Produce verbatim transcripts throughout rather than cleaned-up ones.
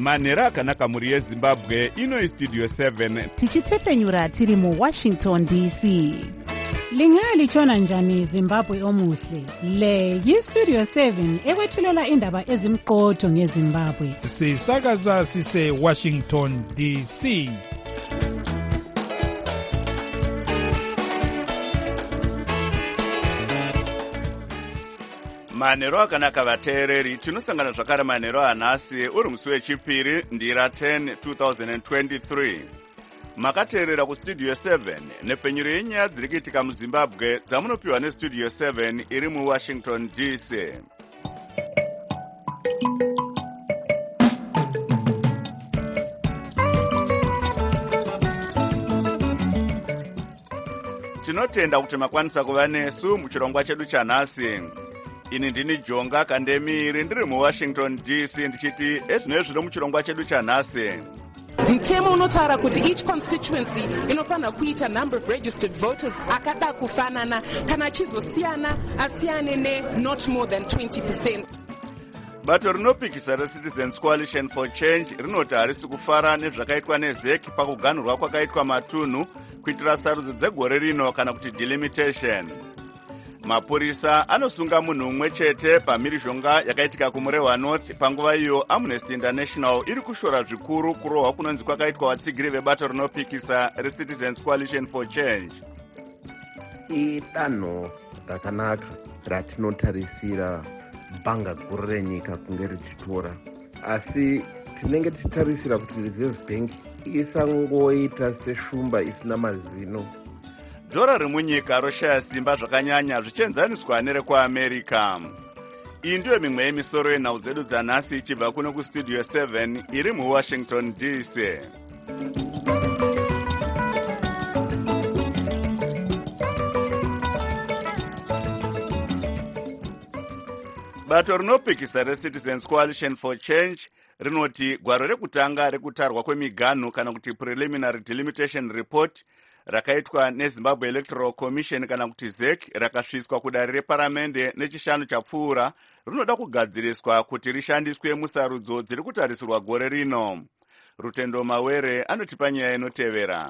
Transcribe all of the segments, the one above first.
manhero akanaka mhuri yezimbabwe. Ino istudio seven tichitefenyura tiri muwashington D C. Lingalitshona njani Zimbabwe omuhle? Le yistudio seven ekwethulela indaba ezimqotho ngeZimbabwe. Sisakaza sise Washington D C. manhero akanaka vateereri, tinosangana zvakare manhero anhasi uri musi wechipiri ndira ten twenty twenty-three. Makateerera kustudio seven nepfenyuro yenyaya dziri kuitika muZimbabwe dzamunopiwa nestudio seven iri muWashington D C. Tinotenda kuti makwanisa kuva nesu muchirongwa chedu chanhasi. Ini ndini Jonga Kandemiri ndiri muWashington D C ndichiti ezvinezvi zviri muchirongwa chedu chanhasi. Mtemo unotaura kuti each constituency inofanira kuita number of registered voters akada kufanana kana achizosiyana asiyane ne not more than twenty percent. Bato rinopikisa reCitizens Coalition for Change rinoti harisi kufara nezvakaitwa neZEC pakuganhurwa kwakaitwa matunhu kuitira sarudzo dzegore rino kana kuti delimitation. Mapurisa anosunga munhu umwe chete pamhirizhonga yakaitika kuMurewa North panguva iyo Amnesty International iri kushora zvikuru kurohwa kunonzi kwakaitwa vatsigiri vebato rinopikisa reCitizens Coalition for Change. Idanho rakanaka ratinotarisira bhanga guru renyika kunge richitora, asi tinenge tichitarisira kuti Reserve Bank isangoita seshumba isina mazino. Dhora remunyika roshaya simba zvakanyanya zvichienzaniswa nerekuAmerica. Iyi ndiyo mimwe yemisoro yenhau dzedu dzanhasi ichibva kuno kustudio seven iri muWashington D C. Bato rinopikisa reCitizens Coalition for Change rinoti gwaro rekutanga rekutarwa kwemiganhu kana kuti preliminary delimitation report rakaitwa neZimbabwe Electoral Commission kana kuti ZEC rakasviswa kudare reparamende nechishanu chapfuura rinoda kugadziriswa kuti rishandiswe musarudzo dziri kutarisirwa gore rino. Rutendo Mawere anotipa nyaya inotevera.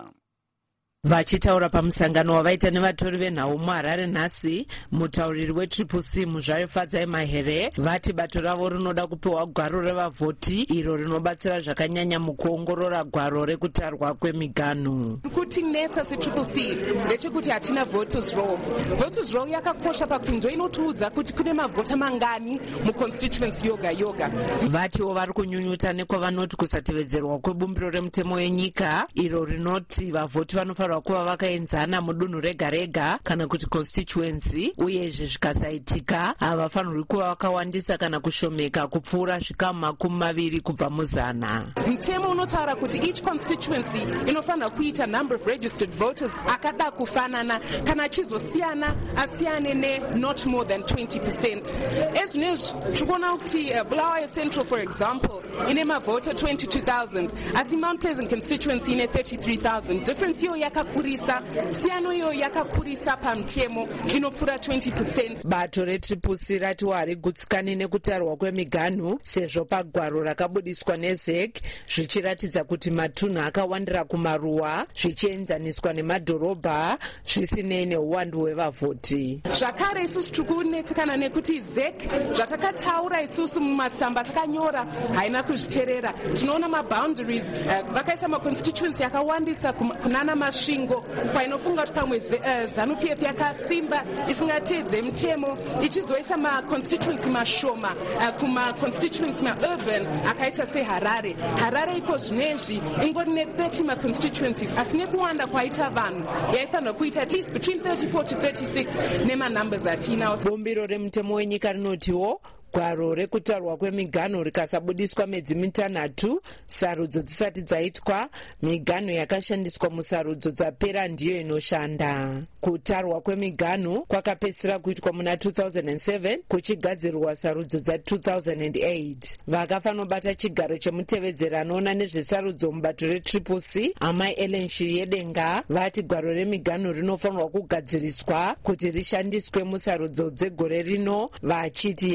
Vachitaura pamusangano wavaita nevatori venhau muHarare nhasi, mutauriri weTriple C Muzvare Fadzai Mahere vati bato ravo rinoda kupiwa gwaro revavhoti iro rinobatsira zvakanyanya mukuongorora gwaro rekutarwa kwemiganhu. Kuti netsa seTriple C ndechekuti hatina voters roll. Voters roll yakakosha pakuti ndo inotiudza kuti kune mavhota mangani muconstituency yoga yoga. Vatiwo vari kunyunyuta nekwavanoti kusatevedzerwa kwebumbiro remutemo yenyika iro rinoti vavhoti vanofanirwa kuva vakaenzana mudunhu rega rega kana kuti constituency, uyezve zvikasaitika havafanirwi kuva vakawandisa kana kushomeka kupfuura zvikamu makumi maviri kubva muzana. Mtemo unotaura kuti each constituency inofanira kuita number of registered voters akada kufanana kana achizosiyana asiyane ne not more than twenty percent. Ezvinezvi tikuona kuti uh, Bulawayo Central for example ine mavhota twenty-two thousand asi Mount Pleasant constituency ine thirty-three thousand. Difference iyo yakakurisa, siyano iyo yakakurisa pamtemo inopfuura twenty percent. Bato reTriple C rati harigutsikani nekutarwa kwemiganhu sezvo pagwaro rakabudiswa neZEC zvichiratidza kuti matunhu akawandira kumaruwa zvichienzaniswa nemadhorobha zvisinei neuwandu hwevavhoti. Zvakare isusu tirikunetsekana nekuti ZEC zvatakataura isusu mumatsamba takanyora haina kuzviteerera. Tinoona maboundaries uh, vakaisa maconstituency yakawandisa kunana masvingo kwainofunga kuti pamwe uh, ZANU-P F yakasimba isingateedze mutemo ichizoisa maconstituency mashoma uh, kumaconstituency maurban akaita seHarare. Harare iko zvinezvi ingori ne-thirty maconstituencies asi nekuwanda kwaita vanhu yaifanira kuita at least between thirty-four to thirty-six nemanumbers atinawo. Bumbiro remutemo wenyika rinotiwo gwaro rekutarwa kwemiganhu rikasabudiswa mwedzi mitanhatu sarudzo dzisati dzaitwa, miganhu yakashandiswa musarudzo dzapera ndiyo inoshanda. Kutarwa kwemiganhu kwakapedzisira kuitwa muna two thousand seven kuchigadzirwa sarudzo dza two thousand eight. Vakafanobata chigaro chemutevedzeri anoona nezvesarudzo mubato reTriple C Amai Ellen Shiriyedenga vati gwaro remiganhu rinofanirwa kugadziriswa kuti rishandiswe musarudzo dzegore rino, vachiti hazvigoni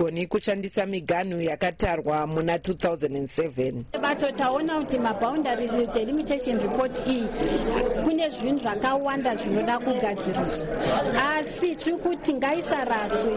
havagoni kushandisa miganhu yakatarwa muna two thousand seven. Bato taona kuti maboundary delimitation report iyi kune zvinhu zvakawanda zvinoda kugadziriswa, asi tiri kuti ngaisaraswe,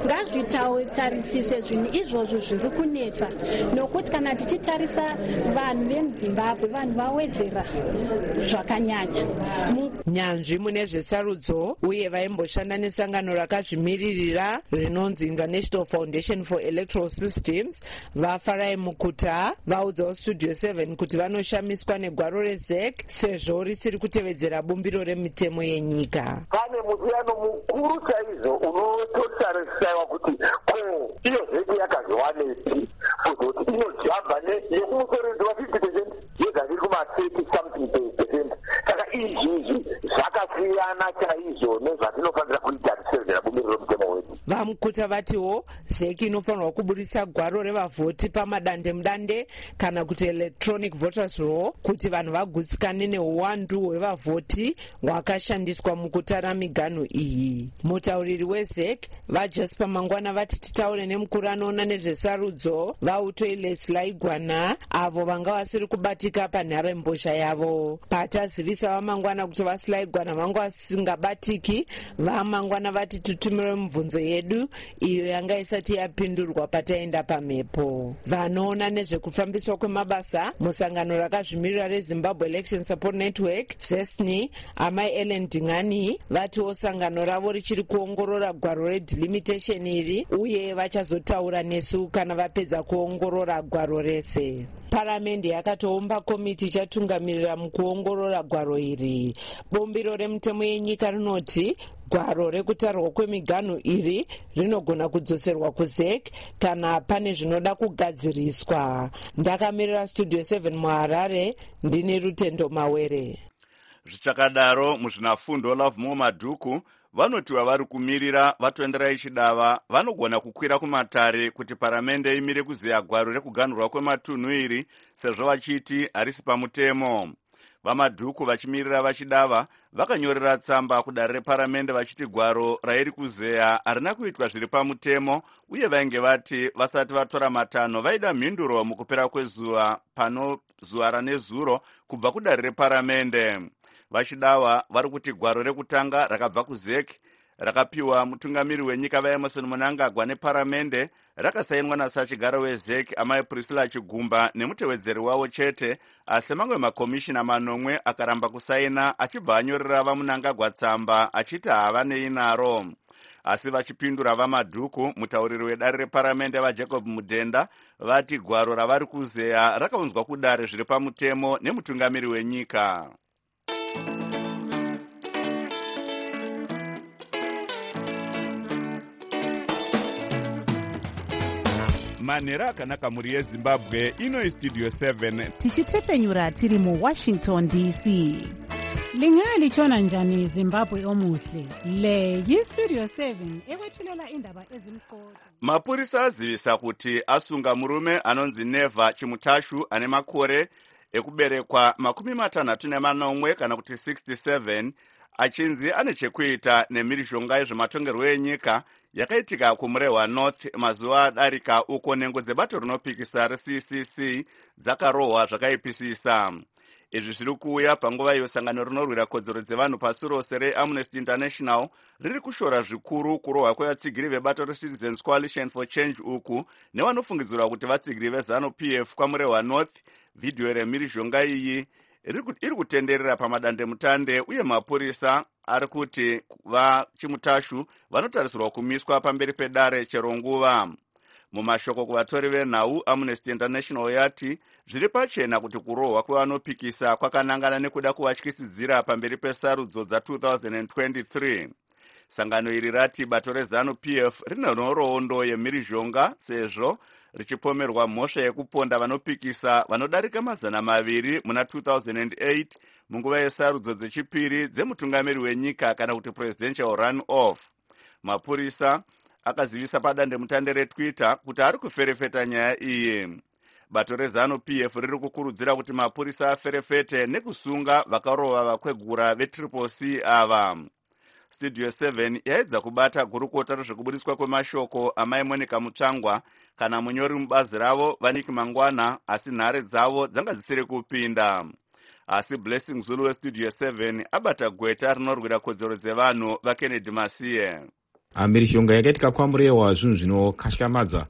ngazvitarisiswe zvinhu izvozvo zviri kunetsa, nokuti kana tichitarisa vanhu vemuzimbabwe vanhu vawedzera zvakanyanya. Nyanzvi mune zvesarudzo uye vaimboshanda nesangano rakazvimiririra rinonzi International Foundation for Electoral Systems vafarai mukuta vaudzawo Studio seven kuti vanoshamiswa negwaro rezek sezvo risiri kutevedzera bumbiro remitemo yenyika. Pane musiyano mukuru chaizvo unototarisaiwa kuti ko iyo zeki yakazowanepi kuzoti inojamba nekumusoredzwa fifty percent yega ziri kuma-thirty something percent. Saka izvizvi zvakasiyana chaizvo nezvatinofanira kuitarisira bumbiro remitemo wedu. Vamukuta vatiwo zeki inofanirwa kuburisa gwaro revavhoti pamadande mudande kana kuti electronic voters roll kuti vanhu vagutsikane neuwandu hwevavhoti hwakashandiswa mukutara miganhu iyi. Mutauriri wezek vajespa mangwana vati titaure nemukuru anoona nezvesarudzo vautoiles laigwana avo vanga vasiri kubatika panharembozha yavo. Patazivisa vamangwana kuti vasilaigwana vanga vasingabatiki, vamangwana vati tutumire mibvunzo yedu iyo yanga isati yapindurwa pataenda pamhepo. Vanoona nezvekufambiswa kwemabasa musangano rakazvimirira reZimbabwe Election Support Network zesni amai Ellen Dingani vatiwo sangano ravo richiri kuongorora gwaro redelimitation iri uye vachazotaura nesu kana vapedza kuongorora gwaro rese. Paramende yakatoumba komiti ichatungamirira mukuongorora gwaro iri. Bumbiro remutemo yenyika rinoti gwaro rekutarwa kwemiganhu iri rinogona kudzoserwa kuzek kana pane zvinoda kugadziriswa. Ndakamirira Studio seven muHarare, ndine Rutendo Mawere. Zvichakadaro muzvinafundo Lovemore Madhuku vanoti vavari kumirira vatoenderai chidava vanogona kukwira kumatare kuti paramende imire kuzeya gwaro rekuganhurwa kwematunhu iri sezvo vachiti harisi pamutemo. Vamadhuku vachimirira vachidava vakanyorera tsamba kudare reparamende vachiti gwaro rairi kuzeya harina kuitwa zviri pamutemo uye vainge vati vasati vatora matanho vaida mhinduro mukupera kwezuva pano zuva ranezuro kubva kudare reparamende. Vachidava vari kuti gwaro rekutanga rakabva kuzek rakapiwa mutungamiri wenyika vaEmerson Mnangagwa neparamende rakasainwa nasachigaro wezek amai Priscilla Chigumba nemutevedzeri wavo chete, asi mamwe makomishina manomwe akaramba kusaina achibva anyorera vaMnangagwa tsamba achiti havanei naro. Asi vachipindura vamadhuku, mutauriri wedare reparamende vaJacob Mudenda vati gwaro ravari kuzeya rakaunzwa kudare zviri pamutemo nemutungamiri wenyika. Manhero akanaka muri yeZimbabwe, ino Studio seven. Tichitefenyura tiri muWashington D C. Lingali lichona njani Zimbabwe omuhle? Le yiStudio seven ekwethulela indaba ezimqoka. Mapurisa azivisa kuti asunga murume anonzi Neva Chimutashu ane makore ekuberekwa makumi matanhatu nemanomwe kana kuti sixty-seven achinzi ane chekuita nemhirizhonga yezvematongerwo enyika yakaitika kumurehwa North mazuva adarika uko nhengo dzebato rinopikisa reC C C dzakarohwa zvakaipisisa. Izvi zviri kuuya panguva iyo sangano rinorwira kodzero dzevanhu pasi rose reAmnesty International riri kushora zvikuru kurohwa kwevatsigiri vebato reCitizens Coalition for Change uku nevanofungidzirwa kuti vatsigiri veZanu P F kwamurehwa North. Vhidhiyo remhirizhonga iyi iri kutenderera pamadandemutande uye mapurisa ari kuti vaChimutashu vanotarisirwa kumiswa pamberi pedare chero nguva. Mumashoko kuvatori venhau, Amnesty International yati zviri pachena kuti kurohwa kwevanopikisa kwakanangana nekuda kuvatyisidzira pamberi pesarudzo dza-twenty twenty-three. Sangano iri rati bato reZanu P F rine nhoroondo yemhirizhonga sezvo richipomerwa mhosva yekuponda vanopikisa vanodarika mazana maviri muna two thousand eight munguva yesarudzo dzechipiri dzemutungamiri wenyika kana kuti presidential run-off. Mapurisa akazivisa padandemutande reTwitter kuti ari kuferefeta nyaya iyi. Bato reZanu P F riri kukurudzira kuti mapurisa aferefete nekusunga vakarova vakwegura vetriple C ava. studio seven yaedza kubata gurukota rezvekubudiswa kwemashoko amai Monica Mutsvangwa kana munyori mubazi ravo Vaniki Mangwana, asi nhare dzavo dzanga dzisiri kupinda. Asi Blessing Zulu westudio seven abata gweta rinorwira kodzero dzevanhu vaKennedy Masiye. Mhirishonga yakaitika kwamurewa zvinhu zvinokatyamadza.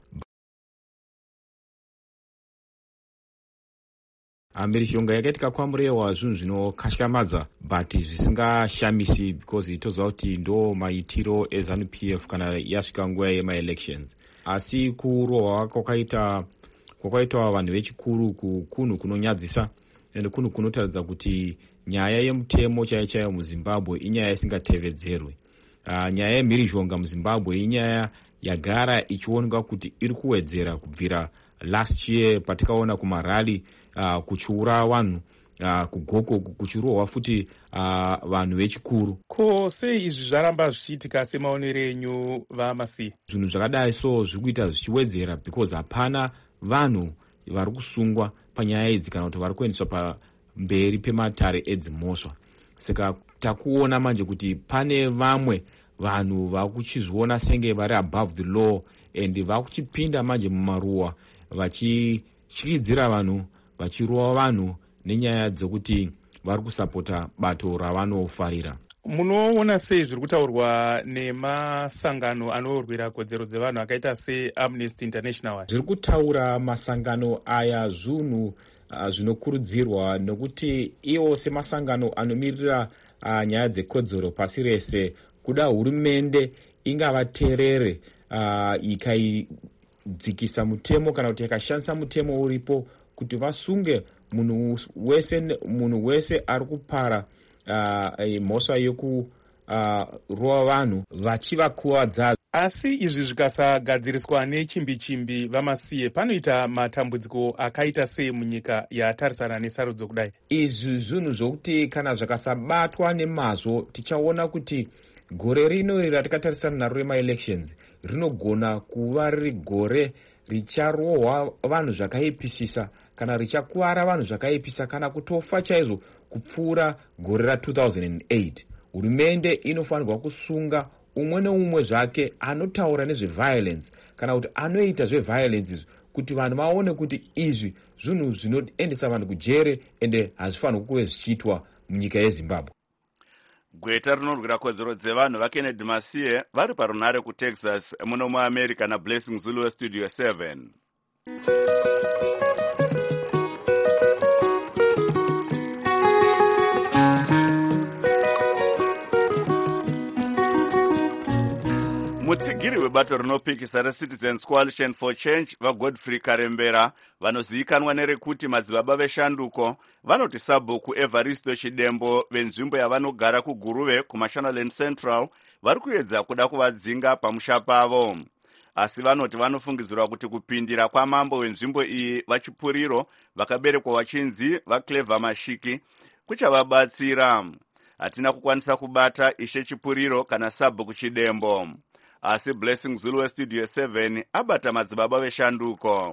Mhirishonga yakaitika kwamurewa zvinhu zvinokatyamadza but zvisingashamisi because itoziva kuti ndo maitiro eZANU P F kana yasvika nguva yemaelections. Asi kurohwa kwakaita kwakaitwa vanhu vechikuru kukunhu kunonyadzisa ende kunhu kunotaridza kuti nyaya yemutemo chaiyo chaiyo muZimbabwe inyaya isingatevedzerwe. Uh, nyaya yemhirishonga muZimbabwe inyaya yagara ichionekwa kuti iri kuwedzera kubvira last year patikaona kumarali uh, kuchiura vanhu uh, kugoko kuchirohwa futi uh, vanhu vechikuru. Ko sei izvi zvaramba zvichiitika semaonero enyu vaMasiye? Zvinhu zvakadai so zviri kuita zvichiwedzera because hapana vanhu vari kusungwa panyaya idzi kana kuti vari kuendeswa pamberi pematare edzimhosva. Saka takuona manje kuti pane vamwe vanhu vakuchizviona senge vari above the law and vakuchipinda manje mumaruwa vachityidzira vanhu, vachirova vanhu nenyaya dzokuti vari kusapota bato ravanofarira. Munoona sei zviri kutaurwa nemasangano anorwira kodzero dzevanhu akaita seAmnesty International? Zviri kutaura masangano aya zvinhu uh, zvinokurudzirwa nokuti iwo semasangano anomirira uh, nyaya dzekodzero pasi rese kuda hurumende ingavateerere uh, ikaidzikisa mutemo kana kuti ikashandisa mutemo uripo kuti vasunge munhu wese munhu wese ari kupara uh, mhosva yokurova uh, vanhu vachivakuwadza. Asi izvi zvikasagadziriswa nechimbi-chimbi vaMasiye, panoita matambudziko akaita sei munyika yatarisana nesarudzo kudai? Izvi zvinhu zvokuti kana zvakasabatwa nemazvo tichaona kuti gore rino ratikatarisana naro remaelections rinogona kuva riri gore richarohwa vanhu zvakaipisisa kana richakuwara vanhu zvakaipisa kana kutofa chaizvo kupfuura gore ra two thousand eight. Hurumende inofanirwa kusunga umwe neumwe zvake anotaura nezveviolence kana kuti anoita zveviolence izvi kuti vanhu vaone kuti izvi zvinhu zvinoendesa vanhu kujere ende hazvifanirwi kuve zvichiitwa munyika yeZimbabwe. Gweta rinorwira kodzero dzevanhu vaKennedy Masiye vari parunhare kuTexas muno muAmerica naBlessing Zulu westudio seven. Mutsigiri webato rinopikisa reCitizens Coalition for Change vaGodfrey Karembera vanozivikanwa nerekuti madzibaba veshanduko vanoti sabhuku Evaristo Chidembo venzvimbo yavanogara kuGuruve kuMashonaland Central vari kuedza kuda kuvadzinga pamusha pavo. Asi vanoti vanofungidzirwa kuti kupindira kwamambo wenzvimbo iyi vaChipuriro vakaberekwa vachinzi vaClever Mashiki kuchavabatsira. Hatina kukwanisa kubata Ishe Chipuriro kana sabhuku Chidembo. Asi Blessing Zulu westudio seven abata madzibaba veshanduko.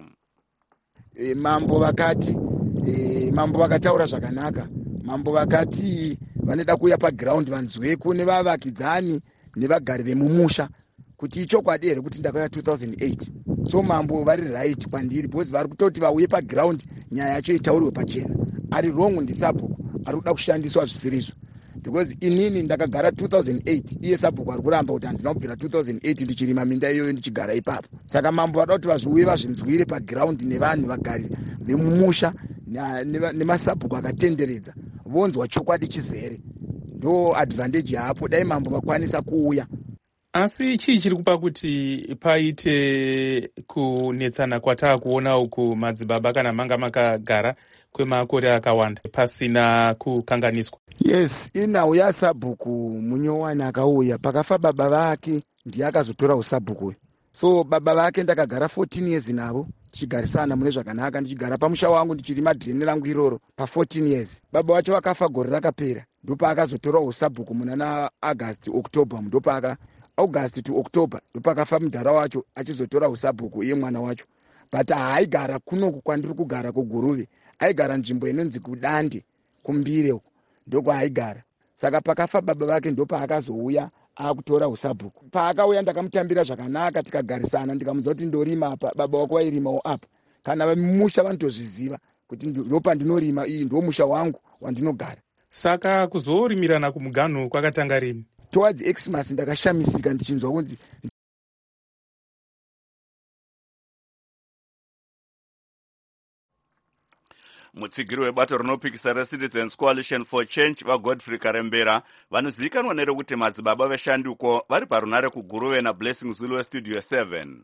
E, mambo vakati e, mambo vakataura zvakanaka. Mambo vakati vanoda kuuya paground vanzweko nevavakidzani nevagari vemumusha kuti ichokwadi here kuti ndakauya two thousand eight. So mambo vari right kwandiri because vari kutoti vauye paground nyaya yacho itaurirwe pachena. Ari wrong ndisabhuku ari kuda kushandiswa zvisirizvo. Because inini ndakagara two thousand eight iye sabhuku ari kuramba kuti handina kubvira two thousand eight ndichirima minda iyoyo ndichigara ipapo. Saka mambo vada kuti vazviuye vazvinzwire paground nevanhu vagari vemumusha nemasabhuku akatenderedza vonzwa chokwadi chizere. Ndo advantage yapo dai mambo vakwanisa kuuya. Asi chii chiri kupa kuti paite kunetsana kwataa kuona uku madzibaba kana manga makagara kwemakore akawanda pasina kukanganiswa? Yes, inhau yasabhuku munyowani akauya pakafa baba vake ndiye akazotora usabhuku. So baba vake ndakagara fourteen years navo tichigarisana mune zvakanaka ndichigara pamusha wangu ndichirima dhireni rangu iroro pa fourteen years. Baba wacho vakafa gore rakapera ndopa akazotora usabhuku muna August October ndopaka August to October ndopakafa mudhara wacho achizotora usabhuku iye mwana wacho. But haigara kunoku kwandiri kugara kuGuruve, aigara nzvimbo inonzi kuDande kumbire uko ndoko haigara. saka pakafa baba vake ndo paakazouya akutora usabhuku. Paakauya ndakamutambira zvakanaka, tikagarisana, ndikamuudza kuti ndorima apa, baba wako wairimawo apa. Kana musha vanotozviziva kuti ndopa ndinorima, iyi ndo musha wangu wandinogara. Saka kuzorimirana kumuganhu kwakatanga rini? Towards Xmas ndakashamisika ndichinzwa kunzi mutsigiri webato rinopikisa reCitizens Coalition for Change vagodfrey karembera vanozivikanwa nerekuti madzibaba veshanduko vari parunare kuguruve nablessing zulu westudio seven.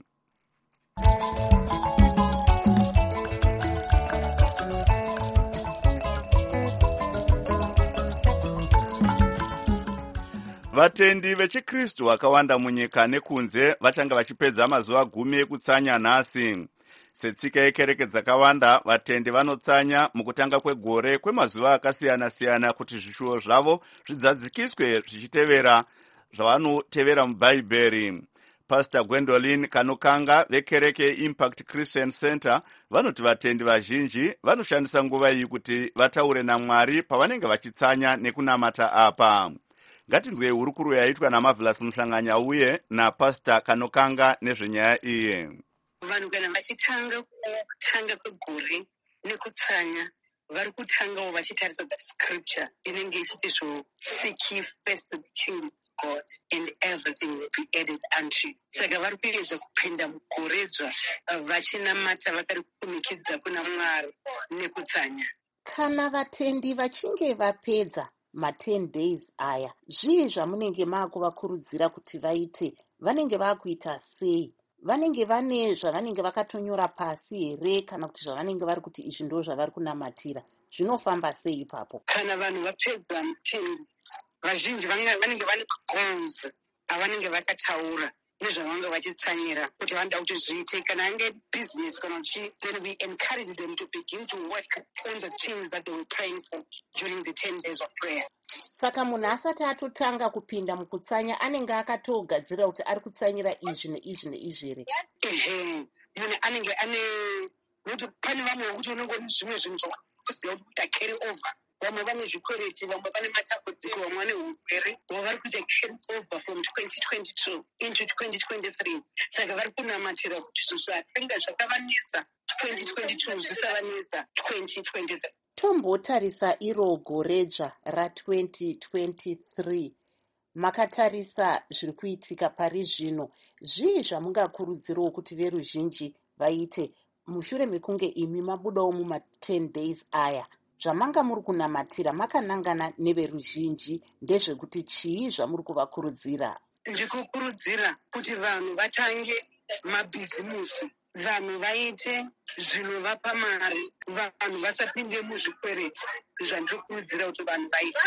Vatendi vechikristu vakawanda munyika nekunze vachanga vachipedza mazuva gumi ekutsanya nhasi. Setsika yekereke dzakawanda, vatendi vanotsanya mukutanga kwegore kwemazuva akasiyana-siyana kuti zvishuwo zvavo zvidzadzikiswe zvichitevera zvavanotevera mubhaibheri. Pastor Gwendolyn Kanokanga vekereke Impact Christian Center vanoti vatendi vazhinji vanoshandisa nguva iyi kuti vataure naMwari pavanenge vachitsanya nekunamata apa. Ngatinzwe hurukuru yaitwa naMarvelous Muhlanganya uye naPastor Kanokanga nezvenyaya iyi. Vanhu kana vachitanga kutanga kwegore nekutsanya vari kutangawo vachitarisa the scripture inenge ichiti zvo seek ye first the kingdom of God and everything will be added unto you. Saka vari kuedza kupinda mugoredzwa vachinamata vakari kukumikidza kuna Mwari nekutsanya. Kana vatendi vachinge vapedza ma ten days aya, zvii zvamunenge maakuvakurudzira kuti vaite? Vanenge vakuita sei? Vanenge vane zvavanenge vakatonyora pasi here kana kuti zvavanenge vari kuti izvi ndo zvavari kunamatira? Zvinofamba sei ipapo? Kana vanhu vapedza ten days, vazhinji vanenge vane goals avanenge vakataura nezvavanga vachitsanyira kuti vanoda kuti zviite. Kana ange business kana uchi, then we encourage them to begin to work on the things that they were praying for during the ten days of prayer. Saka munhu asati atotanga kupinda mukutsanya anenge akatogadzira kuti ari kutsanyira izvi neizvi neizvi here? Ehe, munhu anenge ane nokuti pane vamwe vokuti unenge une zvimwe zvinhu zvakuziva kuti utakeri over. Vamwe vane zvikwereti, vamwe vane matambudziko, vamwe vane urwere, vamwe vari kuita carry over from twenty twenty-two into twenty twenty-three. Saka vari kunamatira kuti zvinhu zvatenga zvakavanetsa twenty twenty-two zvisavanetsa twenty twenty-three. Tombotarisa iro goredzva ra twenty twenty-three. Makatarisa zviri kuitika pari zvino. Zvii zvamungakurudzirawo kuti veruzhinji vaite mushure mekunge imi mabudawo muma ten days aya? Zvamanga muri kunamatira makanangana neveruzhinji ndezvekuti chii zvamuri kuvakurudzira? Ndikukurudzira kuti vanhu vatange mabhizimusi, vanhu vaite zvinovapa mari, vanhu vasapinde muzvikwereti. Zvandikurudzira kuti vanhu vaite.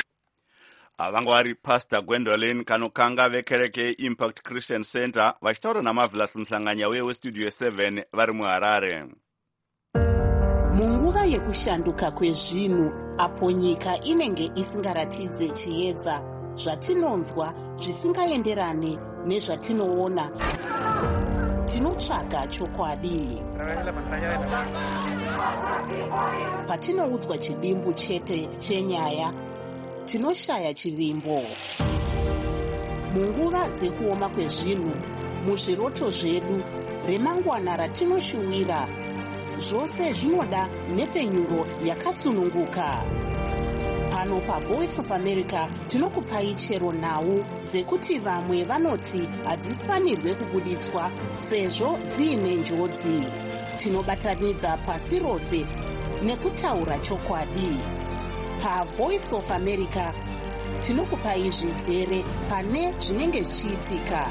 Avanga vari Pastor Gwendolyn Kanokanga vekereke Impact Christian Center vachitaura naMarvelous Muhlanganya uye westudio seven vari muHarare. Munguva yekushanduka kwezvinhu, apo nyika inenge isingaratidze chiedza, zvatinonzwa zvisingaenderane nezvatinoona, tinotsvaga chokwadi. Patinoudzwa chidimbu chete chenyaya, tinoshaya chivimbo. Munguva dzekuoma kwezvinhu, muzviroto zvedu, remangwana ratinoshuwira, zvose zvinoda nepfenyuro yakasununguka. Pano paVoice of America tinokupai chero nhau dzekuti vamwe vanoti hadzifanirwe kubuditswa sezvo dziine njodzi. Tinobatanidza pasi rose nekutaura chokwadi. PaVoice of America tinokupai zvizere pane zvinenge zvichiitika.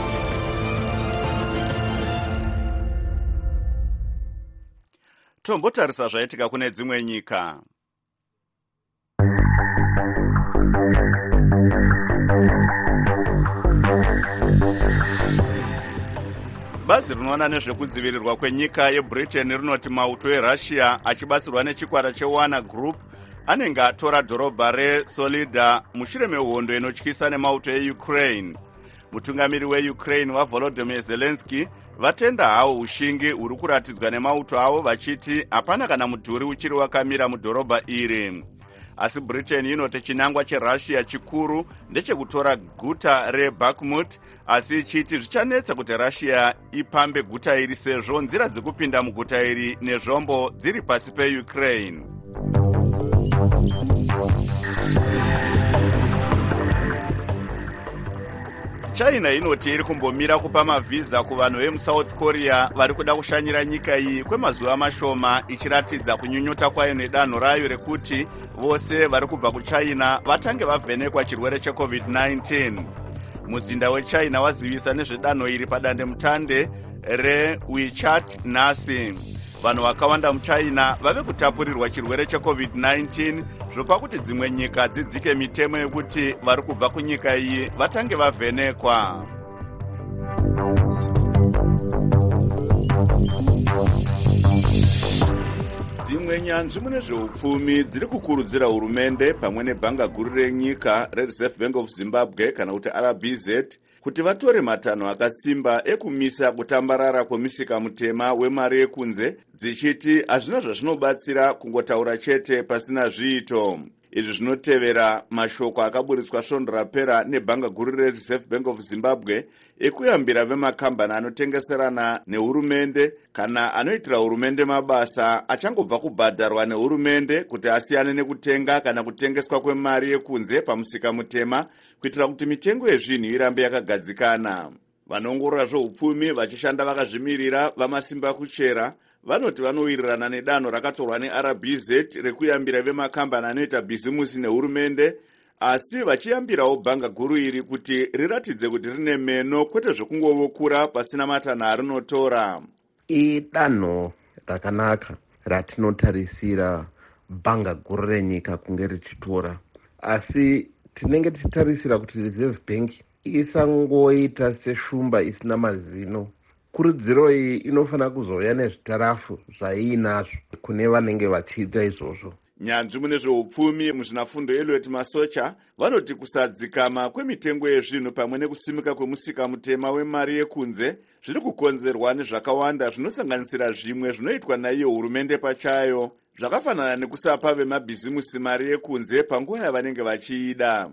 Tombotarisa zvaitika kune dzimwe nyika. Bazi rinoona nezvekudzivirirwa kwenyika yeBritain rinoti mauto eRussia achibatsirwa nechikwata cheWagner Group anenge atora dhorobha reSoledar mushure mehondo inotyisa nemauto eUkraine. Mutungamiri weUkraine waVolodymyr Zelensky vatenda hawo ushingi huri kuratidzwa nemauto avo vachiti hapana kana mudhuri uchiri wakamira mudhorobha iri. asi britain inoti chinangwa cherussia chikuru ndechekutora guta rebakhmut, asi ichiti zvichanetsa kuti russia ipambe guta iri sezvo nzira dzekupinda muguta iri nezvombo dziri pasi peukraine. China inoti iri kumbomira kupa mavhiza kuvanhu vemusouth korea vari kuda kushanyira nyika iyi kwemazuva mashoma, ichiratidza kunyunyuta kwayo nedanho rayo rekuti vose vari kubva kuchina vatange vavhenekwa chirwere checovid nineteen. Muzinda wechina wazivisa nezvedanho iri padandemutande rewechat nhasi. Vanhu vakawanda muchina vave kutapurirwa chirwere checovid nineteen, zvopa kuti dzimwe nyika dzidzike mitemo yekuti vari kubva kunyika iyi vatange vavhenekwa. Dzimwe nyanzvi mune zveupfumi dziri kukurudzira hurumende pamwe nebhanga guru renyika reReserve Bank of Zimbabwe kana kuti R B Z kuti vatore matanho akasimba ekumisa kutambarara kwemisika mutema wemari yekunze, dzichiti hazvina zvazvinobatsira kungotaura chete pasina zviito. Izvi zvinotevera mashoko akaburitswa svondo rapera nebhanga guru reReserve Bank of Zimbabwe ekuyambira vemakambani anotengeserana nehurumende kana anoitira hurumende mabasa achangobva kubhadharwa nehurumende kuti asiyane nekutenga kana kutengeswa kwemari yekunze pamusika mutema, kuitira kuti mitengo yezvinhu irambe yakagadzikana. Vanongorora zveupfumi vachishanda vakazvimirira vamasimba kuchera vanoti vanowirirana nedanho rakatorwa neR B Z rekuyambira vemakambani anoita bhizimusi nehurumende, asi vachiyambirawo bhanga guru iri kuti riratidze kuti rine meno kwete zvekungovokura pasina matanho arinotora. Idanho rakanaka ratinotarisira bhanga guru renyika kunge richitora, asi tinenge tichitarisira kuti Reserve Bank isangoita seshumba isina mazino. Kurudziro iyi inofanira kuzouya nezvitarafu zvaiinazvo kune vanenge vachiita izvozvo. Nyanzvi mune zveupfumi muzvinafundo Elliot Masocha vanoti kusadzikama kwemitengo yezvinhu pamwe nekusimika kwemusika mutema wemari yekunze zviri kukonzerwa nezvakawanda zvinosanganisira zvimwe zvinoitwa naiyo hurumende pachayo, zvakafanana nekusapa vemabhizimusi mari yekunze panguva yavanenge vachiida.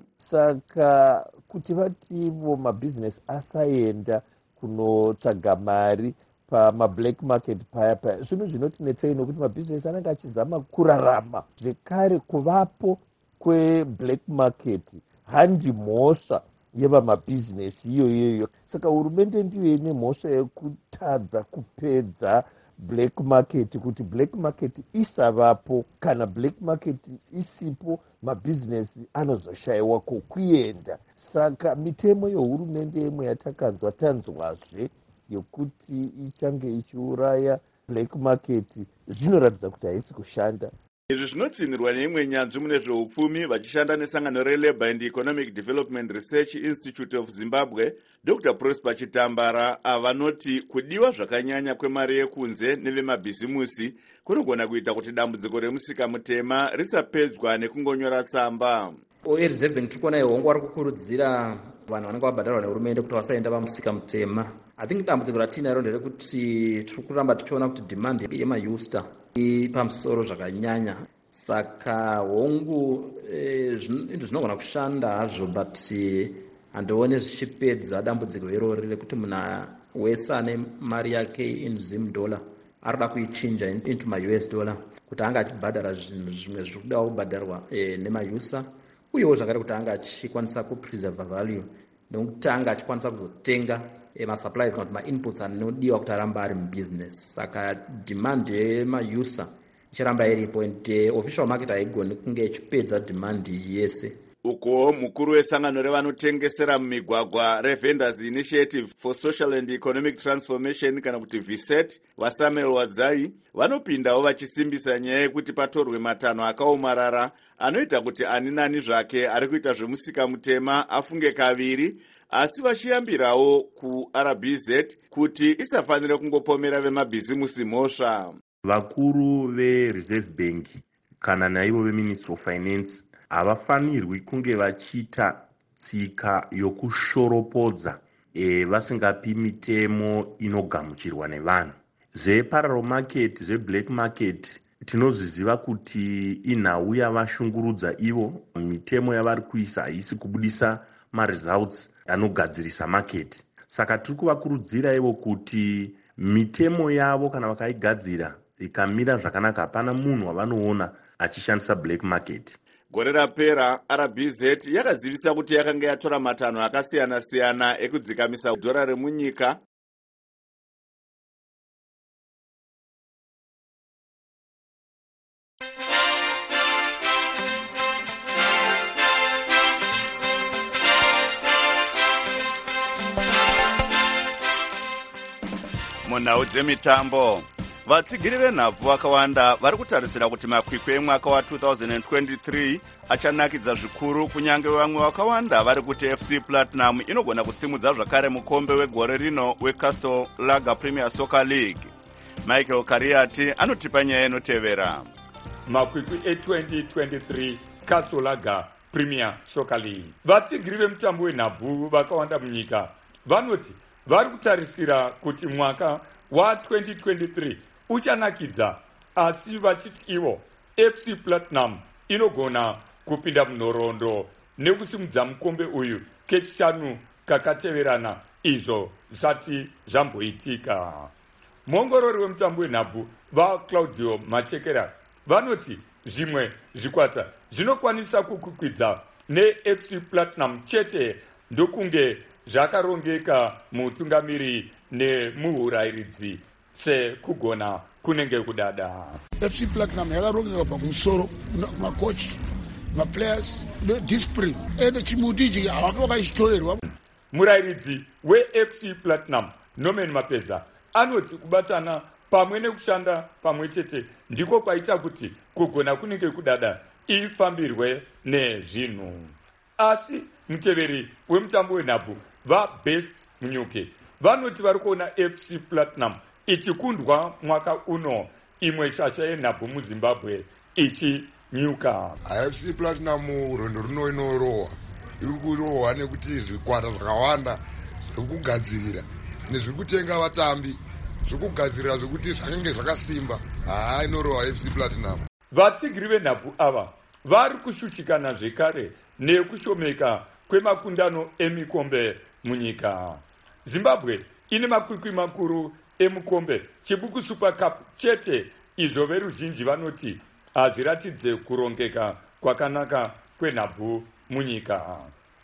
Saka kuti vativo mabhizinesi asaenda kunotsvaga mari pamablack market paya paya, zvinhu zvinotinetsei nokuti mabhizinesi anenge achizama kurarama. Zvekare kuvapo kweblack market handi mhosva yevamabhizinesi iyo iyoyo. Saka hurumende ndiyo ine mhosva yekutadza kupedza black market, kuti black market isavapo. Kana black market isipo, mabhizinesi anozoshayiwa kokuenda. Saka mitemo yehurumende yemwe yatakanzwa tanzwazve yokuti ichange ichiuraya black market zvinoratidza kuti haisi kushanda. Izvi zvinotsinirwa neimwe nyanzvi mune zveupfumi vachishanda nesangano reLabour and Economic Development Research Institute of Zimbabwe, Doctor Prosper Chitambara, avanoti kudiwa zvakanyanya kwemari yekunze nevemabhizimusi kunogona kuita kuti dambudziko remusika mutema risapedzwa nekungonyora tsamba. Reserve Bank tikuona ihongo vari kukurudzira vanhu vanenge vabhadharwa nehurumende kuti vasaenda pamusika mutema. I think dambudziko ratinaro nderekuti tiri kuramba tichiona kuti demand yemaUSTA pamusoro zvakanyanya. Saka hongu zvinhu zvinogona kushanda hazvo, but handione zvichipedza dambudziko irori rekuti munhu wese ane mari yake in Zim dollar arida kuichinja into ma U S dollar kuti anga achibhadhara zvinhu zvimwe zviri kuda kubhadharwa nemaUSA, uyewo zvakare kuti anga achikwanisa kupreserve value nekuti anga achikwanisa kuzotenga masupplies kana kuti mainputs anodiwa kuti aramba ari mubusiness. Saka demand yemaUSA ichiramba iripo, and official market haigoni kunge ichipedza demand yese. Uko mukuru wesangano revanotengesera mumigwagwa reVendors Initiative for Social and Economic Transformation kana kuti V S E T vaSamuel Wadzai vanopindawo vachisimbisa nyaya yekuti patorwe matanho akaomarara anoita kuti ani nani zvake ari kuita zvemusika mutema afunge kaviri, asi vachiyambirawo kuR B Z kuti isafanire kungopomera vemabhizimusi mhosva. Vakuru veReserve Bank kana naivo veMinistry of Finance havafanirwi kunge vachiita tsika yokushoropodza e, vasingapi mitemo inogamuchirwa nevanhu. Zveparallel market, zveblack market tinozviziva kuti inhau yavashungurudza ivo. Mitemo yavari kuisa haisi kubudisa maresults anogadzirisa maketi. Saka tiri kuvakurudzira ivo kuti mitemo yavo kana vakaigadzira ikamira zvakanaka, hapana munhu wavanoona achishandisa black market. Gore rapera R B Z yakazivisa kuti yakanga yatora matanho akasiyana-siyana ekudzikamisa dhora remunyika munhau dzemitambo. Vatsigiri venhabvu vakawanda vari kutarisira kuti makwikwi emwaka wa two thousand twenty-three achanakidza zvikuru, kunyange vamwe vakawanda vari kuti F C Platinum inogona kusimudza zvakare mukombe wegore rino weCastle Lager Premier Soccer League. Michael Kariati anotipa nyaya inotevera. Makwikwi e-twenty twenty-three Castle Lager Premier Soccer League. Vatsigiri vemutambo wenhabvu vakawanda munyika vanoti vari kutarisira kuti mwaka wa twenty twenty-three uchanakidza, asi vachiti ivo F C Platinum inogona kupinda munhoroondo nekusimudza mukombe uyu kechishanu kakateverana, izvo zvisati zvamboitika. Muongorori wemutambo wenhabvu vaClaudio Machekera vanoti zvimwe zvikwata zvinokwanisa kukwikwidza neF C Platinum chete ndokunge zvakarongeka mutungamiri nemuurayiridzi sekugona kunenge kudada. F C Platinum yakarongeka pakumusoro makochi, maplayers, discipline ende chimuti ichi havakavachitorerwa. Murayiridzi weF C Platinum Norman Mapeza anoti kubatana pamwe nekushanda pamwe chete ndiko kwaita kuti kugona kunenge kudada ifambirwe nezvinhu. Asi muteveri wemutambo wenhabvu vaBest Munyuke vanoti vari kuona F C Platinum ichikundwa mwaka uno imwe shasha yenhabvu muZimbabwe ichinyuka. F C Platinum rwendo runo inorohwa, iri kurohwa nekuti zvikwata zvakawanda zviri kugadzirira nezviri kutenga vatambi, zviri kugadzirira zvekuti zvanenge zvakasimba. Haa, inorohwa F C Platinum. Vatsigiri venhabvu ava vari kushushikana zvekare nekushomeka kwemakundano emikombe munyika. Zimbabwe ine makwikwi makuru emukombe Chibuku Super Cup chete, izvo veruzhinji vanoti hadziratidze kurongeka kwakanaka kwenhabvu munyika.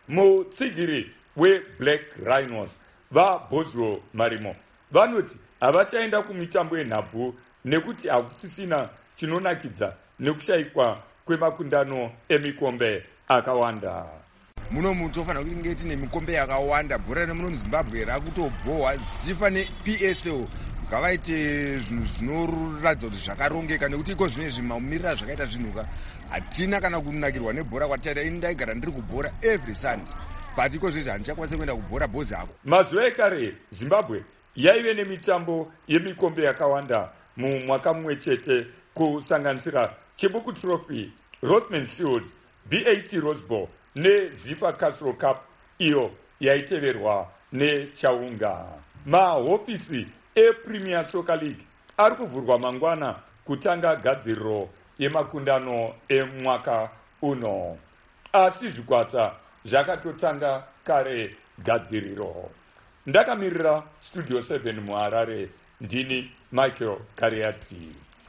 Mutsigiri weBlack Rhinos vaBoswell Marimo vanoti havachaenda kumitambo yenhabvu nekuti hakusisina chinonakidza nekushayikwa kwemakundano emikombe akawanda. Muno mutofanira kuti nge tine mikombe yakawanda. Bhora remuno muZimbabwe rakutobhohwa zifa neP S L ngavaite zvinhu zvinoratidza kuti zvakarongeka, nekuti iko zvine zvimamirira zvakaita zvinhuka. Hatina kana kunakirwa nebhora kwataita. Ini ndaigara ndiri kubhora every Sunday, but iko zvizvi handichakwanisa kuenda kubhora bhozi ako. Mazuva ekare Zimbabwe yaive nemitambo yemikombe yakawanda mumwaka mumwe chete, kusanganisira Chibuku Trophy, Rothman Shield, B A T Rose Bowl neZifa Castle Cup iyo yaiteverwa nechaunga. Mahofisi ePremier Soccer League ari kuvhurwa mangwana kutanga gadziriro yemakundano emwaka uno, asi zvikwata zvakatotanga kare gadziriro. Ndakamirira Studio seven muHarare, ndini Michael Kariati.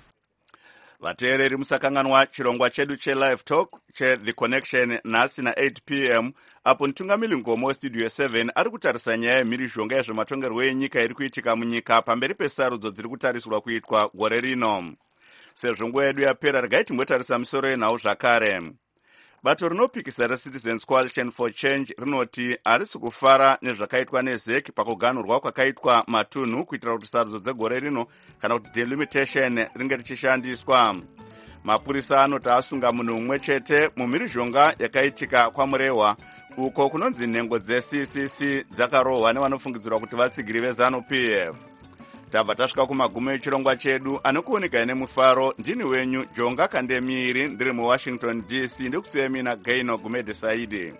Vateereri musakanganwa chirongwa chedu cheLive Talk cheThe Connection nhasi na-eight p m apo mutungamiri ngomo weStudio seven ari kutarisa nyaya yemhirizhonga yezvematongerwo enyika iri kuitika munyika pamberi pesarudzo dziri kutarisirwa kuitwa gore rino. Sezvo nguva yedu yapera, regai timbotarisa misoro yenhau zvakare. Bato rinopikisa reCitizens Coalition for Change rinoti harisi kufara nezvakaitwa neZEC pakuganhurwa kwakaitwa matunhu kuitira kuti sarudzo dzegore rino kana kuti delimitation ringe richishandiswa. Mapurisa anoti asunga munhu mumwe chete mumhirizhonga yakaitika kwaMurehwa, uko kunonzi nhengo dzeC C C dzakarohwa nevanofungidzirwa kuti vatsigiri veZanu P F. Tabva tasvika kumagumo echirongwa chedu, anokuoneka nemufaro. Ndini wenyu Jonga Kandemiri, ndiri muWashington D C, ndikusiya mina Gaino Gumede Saidi.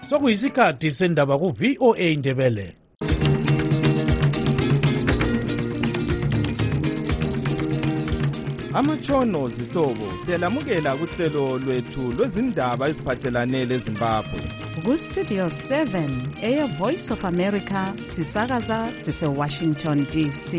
sokuyisikhathi sendaba ku-V O A Ndebele. Amatshono zihlobo siyalamukela kuhlelo lwethu lwezindaba eziphathelane leZimbabwe. Ku-Studio seven eya Voice of America sisakaza sise-Washington D C.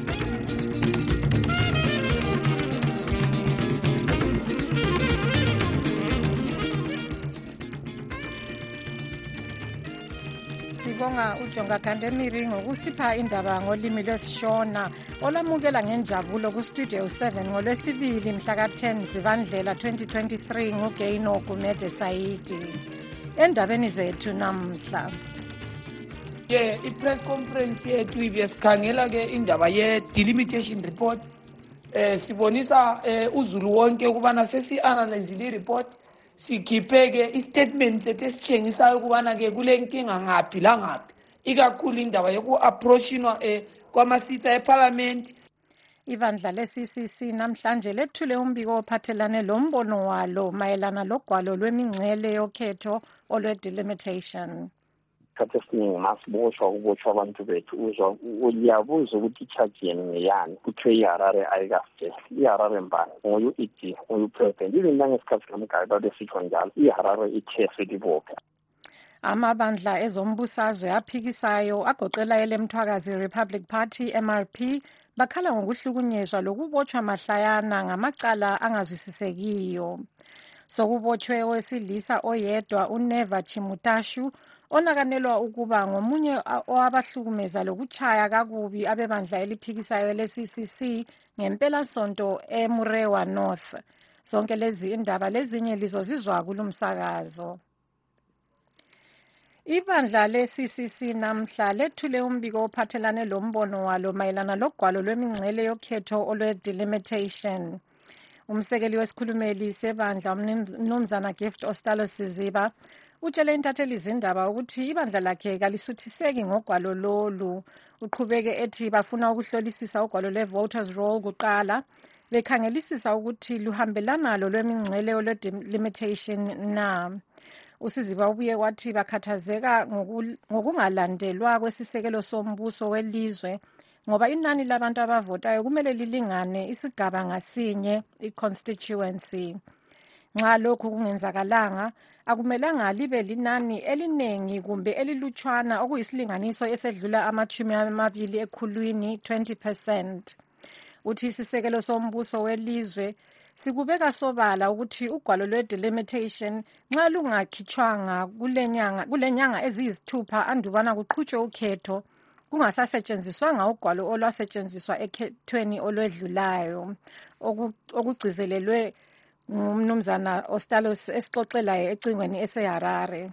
Sibonga uJonga Kandemiri ngokusipha indaba ngolimi lwesishona olamukela ngenjabulo ku-Studio seven ngolwesibili mhla ka ten Zibandlela twenty twenty-three nguGaino Gumede Saidi. Endabeni zethu namhla ye i-press conference yethu ibesikhangela ke indaba ye-delimitation report eh sibonisa eh, uzulu wonke ukubana sesi-analyzile i-report sikhiphe-ke i-statement sethu esitshengisayo ukubana-ke kule nkinga ngaphi langaphi ikakhulu indaba yoku-approachinwa eh, kwamasitha ephalamenti. Ibandla le-C C C namhlanje lethule umbiko ophathelane lombono walo mayelana logwalo lwemingcele yokhetho olwe-delimitation. Isikhathi esiningi masiboshwa ukubotshwa abantu bethu uzwa uyabuza ukuthi ichaji yenu ngeyani kuthiwe iharare ayikafike iharare mbani nguyu E D nguyu president even nangesikhathi kamgayi babesitsho njalo iharare ithe selibophe. Amabandla ezombusazwe aphikisayo agoqela elemthwakazi Republic Party M R P bakhala ngokuhlukunyezwa lokubotshwa mahlayana ngamacala angazwisisekiyo. Sokubotshwe owesilisa oyedwa uNeva Chimutashu onakanelwa ukuba ngomunye owabahlukumeza lokuchaya kakubi abebandla eliphikisayo le-C C C ngempela sonto eMurewa North. Zonke lezi indaba lezinye lizozizwa kulumsakazo. Ibandla le-C C C namhla lethule umbiko ophathelane lombono walo mayelana logwalo lwemingcele yokhetho olwe-delimitation. Umsekeli wesikhulumeli sebandla umnumzana Gift Ostalo Siziba utshele intatheli izindaba ukuthi ibandla lakhe kalisuthiseki ngogwalo lolu. Uqhubeke ethi bafuna ukuhlolisisa ugwalo le-voters roll kuqala bekhangelisisa ukuthi luhambelana lo lwemingcele olwe-delimitation na. Usiziba ubuye wathi bakhathazeka ngokungalandelwa kwesisekelo sombuso welizwe ngoba inani labantu abavotayo kumele lilingane isigaba ngasinye i-constituency. Nxa lokhu kungenzakalanga akumelanga libe linani elinengi kumbe elilutshwana okuyisilinganiso esedlula amachumi amabili ekhulwini twenty percent. Uthi isisekelo sombuso welizwe sikubeka sobala ukuthi ugwalo lwe-delimitation nxa lungakhitshwanga kulenyanga kulenyanga eziyisithupha andubana kuqhutshwe ukhetho kungasasetshenziswanga ugwalo olwasetshenziswa ekhethweni olwedlulayo okugcizelelwe ngumnumzana Ostalos esixoxelayo ecingweni eseHarare.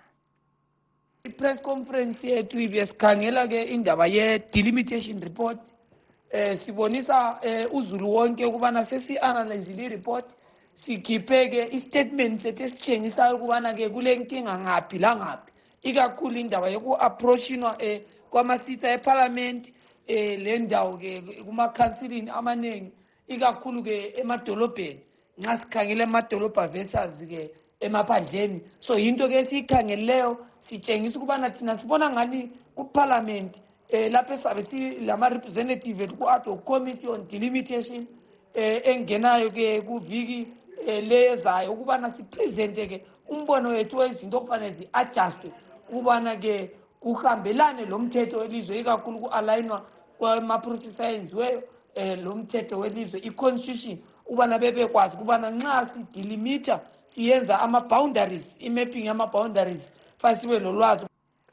I-press conference yethu ibesikhangela ke indaba ye-delimitation report eh sibonisa eh, uzulu wonke ukubana sesi-analyzile i-report sikhiphe ke i-statement sethu esitshengisayo ukubana ke kule nkinga ngaphi langaphi ikakhulu indaba yoku-approachinwa eh, kwamasitha ephalamenti eh, le ndawo ke kumakhansilini amaningi ikakhulu ke emadolobheni nxa sikhangele emadolobha versus ke emaphandleni so yinto ke esiyikhangeleleyo sitshengisa ukubana thina sibona ngani kuparliament eh lapho sabe silama representative ku-ad hoc committee on delimitation eh engenayo ke kuviki lezayo ukubana sipresente ke umbono wethu wezinto okufanele zi-adjustwe ukubana ke kuhambelane lo mthetho welizwe ikakhulu ku-alayinwa kwamaprocess ayenziweyo um lo mthetho welizwe i-constitution ukubana bebekwazi ukubana nxa sidelimita siyenza ama-boundaries i-mapping yama-boundaries fasibe lolwazi.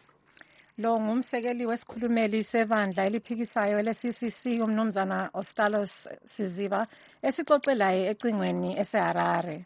Lo ngumsekeli wesikhulumeli sebandla eliphikisayo le-C C C umnumzana Ostalos Siziba esixoxelayo ecingweni eseHarare.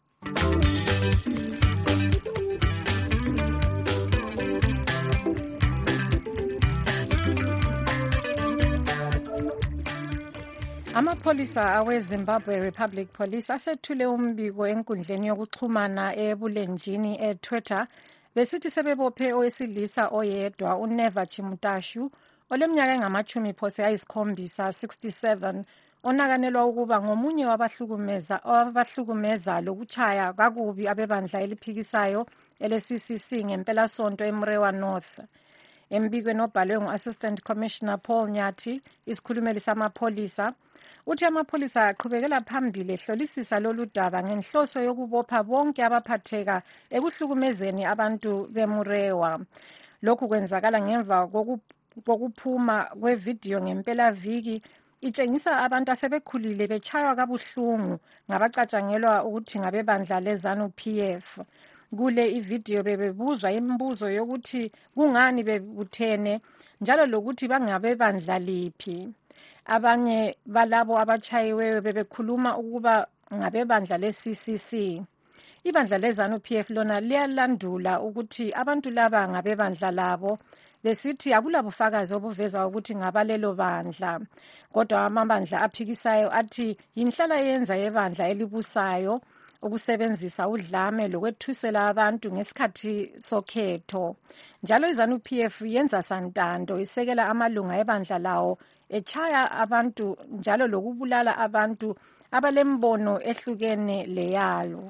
Amapholisa awe-Zimbabwe Republic Police asethule umbiko enkundleni yokuxhumana ebulenjini eTwitter besithi sebebophe owesilisa oyedwa uNeva Chimutashu oleminyaka engamachumi phose ayisikhombisa sixty-seven onakanelwa ukuba ngomunye wabahlukumeza wabahlukumeza lokuchaya kakubi abebandla eliphikisayo ele-C C C ngempelasonto eMrewa North. Embikweni obhalwe ngu-Assistant Commissioner Paul Nyathi, isikhulumeli samapholisa, uthi amapholisa aqhubekela phambili ehlolisisa lolu daba ngenhloso yokubopha bonke abaphatheka ekuhlukumezeni abantu beMurewa. Lokhu kwenzakala ngemva kokuphuma kwevidiyo ngempelaviki itshengisa abantu asebekhulile betshaywa kabuhlungu ngabacatshangelwa ukuthi ngabebandla le-ZANU P F. Kule ividiyo bebebuzwa imibuzo yokuthi kungani bebuthene njalo lokuthi bangabebandla liphi. Abanye balabo abatshayiweyo bebekhuluma ukuba ngabebandla le-C C C. Ibandla le-ZANU P F lona liyalandula ukuthi abantu laba ngabebandla labo, besithi akulabufakazi obuveza ukuthi ngabalelo bandla. Kodwa amabandla aphikisayo athi yinhlala yenza yebandla elibusayo ukusebenzisa udlame lokwethusela abantu ngesikhathi sokhetho. Njalo i-ZANU P F yenza santando isekela amalunga ebandla lawo echaya abantu njalo lokubulala abantu abalembono ehlukene leyayo.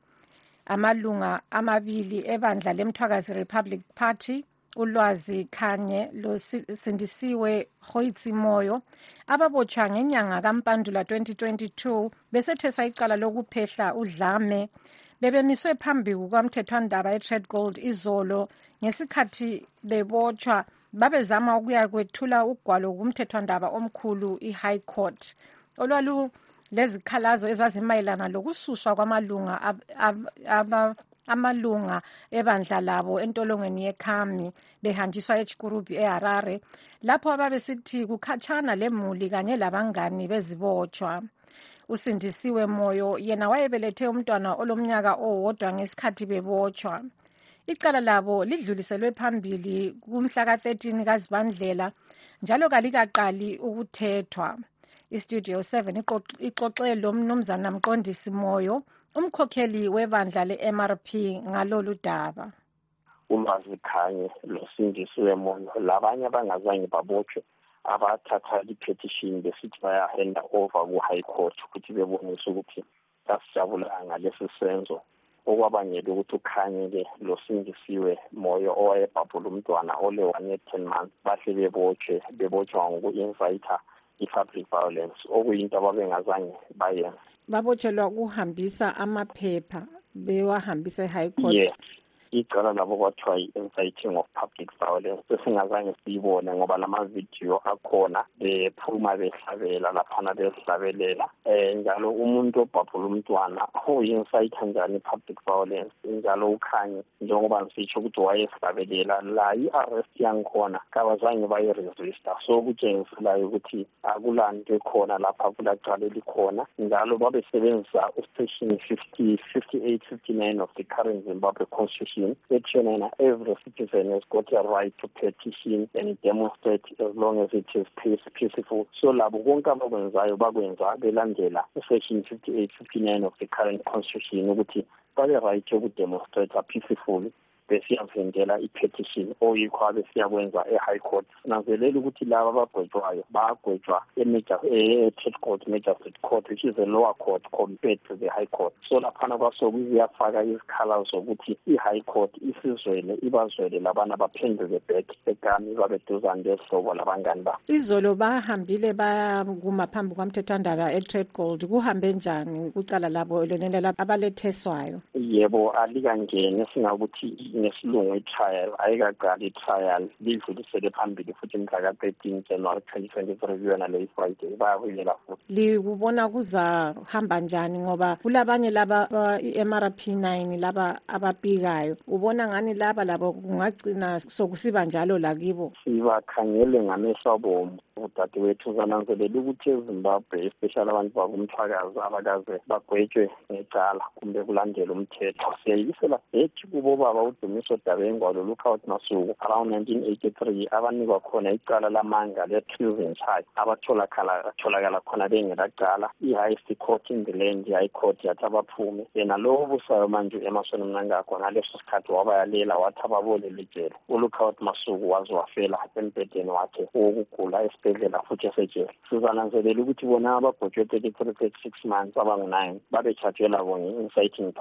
Amalunga amabili ebandla leMthwakazi Republic Party, uLwazi Khanye loSindisiwe Khoitsi Moyo, ababotshwa ngenyanga kaMpandula twenty twenty-two besetheswa icala lokuphehla udlame, bebemiswe phambi kukamthethwandaba eTrade Gold izolo. Ngesikhathi bebotshwa babezama ukuya kwethula ugwalo kumthethwandaba omkhulu i-High Court olwalu lezikhalazo ezazimayelana lokususwa kwamalunga ab, ab, ab, amalunga ebandla labo entolongweni yeKhami behanjiswa eChikurubi eHarare, lapho ababesithi kukhatshana lemuli kanye labangani bezibotshwa. Usindisiwe Moyo yena wayebelethe umntwana olomnyaka owodwa ngesikhathi bebotshwa. Icala labo lidluliselwe phambili kumhla ka-thirteen kaZibandlela njalo kalikaqali ukuthethwa. iStudio seven ixoxe lo mnumzana Mqondisi Moyo, umkhokheli webandla le-M R P ngalolu daba. Ulwazi Khanye loSindisiwe Moyo labanye abangazange babotshwe abathatha i-petition besithi bayahenda over ku-High Court ukuthi bebonise ukuthi basijabula ngalesi senzo okwabangela ukuthi uKhanye-ke loSindisiwe Moyo owayebhabhula umntwana ole one year ten months bahle bebotshwe bebotshwa ngoku-inviter i-public violence okuyinto ababengazange bayenza. Babotshelwa ukuhambisa amaphepha bewahambisa e-High Court. Yes. Icala labo kwathiwa i-inciting of public violence sesingazange siyibone ngoba lamavidiyo akhona bephuma behlabela laphana behlabelela um njalo umuntu obhabhula umntwana uyi-incita njani i-public violence njalo uKhanye njengoba ngisitsho ukuthi wayehlabelela la i-arrest yangikhona kabazange bayiresista so kutshengiselayo ukuthi akulanto ekhona lapha kulacala elikhona njalo babesebenzisa ustation fifty, fifty-eight, fifty-nine of the current Zimbabwe Constitution. Petition, every citizen has got a right to petition and demonstrate as long as it is peace, peaceful. So labo konke abakwenzayo bakwenza belandela section fifty-eight, fifty-nine of the current constitution ukuthi bale right yokudemonstrate peacefully besiyavendela i-petition oyikho abesiyakwenza e-High Court. Sinanzelela ukuthi laba abagwetshwayo bagwetshwa e-Trade Court, Magistrate Court, which is a lower court compared to the High Court. So laphana kwasokuyafaka izikhala zokuthi i-High Court isizwele ibazwele labana baphenduke back eKhami babeduzane behlobo labangani babo. Izolo bahambile bayakuma phambi kwamthethwandaba e-Trade Gold. Kuhambe njani kucala labo lonela abaletheswayo? Yebo, alikangene singakuthi ngesilungu i-trial ayikaqali i-trial lidlulisele phambili futhi mhla ka-thirteen January twenty twenty-three kuyona leyi Friday bayabuyela futhi. Likubona kuzahamba njani ngoba kulabanye laba i-M R P nine laba abapikayo, ubona ngani laba labo kungagcina sokusiba njalo lakibo? Sibakhangele ngamehlo abomu udadewethu zananzelela ukuthi eZimbabwe especially abantu bakumthwakazi abakaze bagwetshwe ngecala kumbe kulandela umthetho. Siyayisela ethi kubo baba uDumiso Dabengwa Lookout Masuku around nineteen eighty-three abanikwa khona icala lamanga le-treason charge abatholakala atholakala khona bengelacala i-highest court in the land, i-High Court yathi abaphume yena lowo busayo manje eMasweni Mnangagwa ngaleso sikhathi wabayalela wathi ababolele ijele. uLookout Masuku waze wafela embhedeni wakhe wokugula esibhedlela futhi esejele. Sizananzelela ukuthi bona abagwetshwe thirty-three, thirty-six months abangu-nine babetshajelwa bonye inciting public of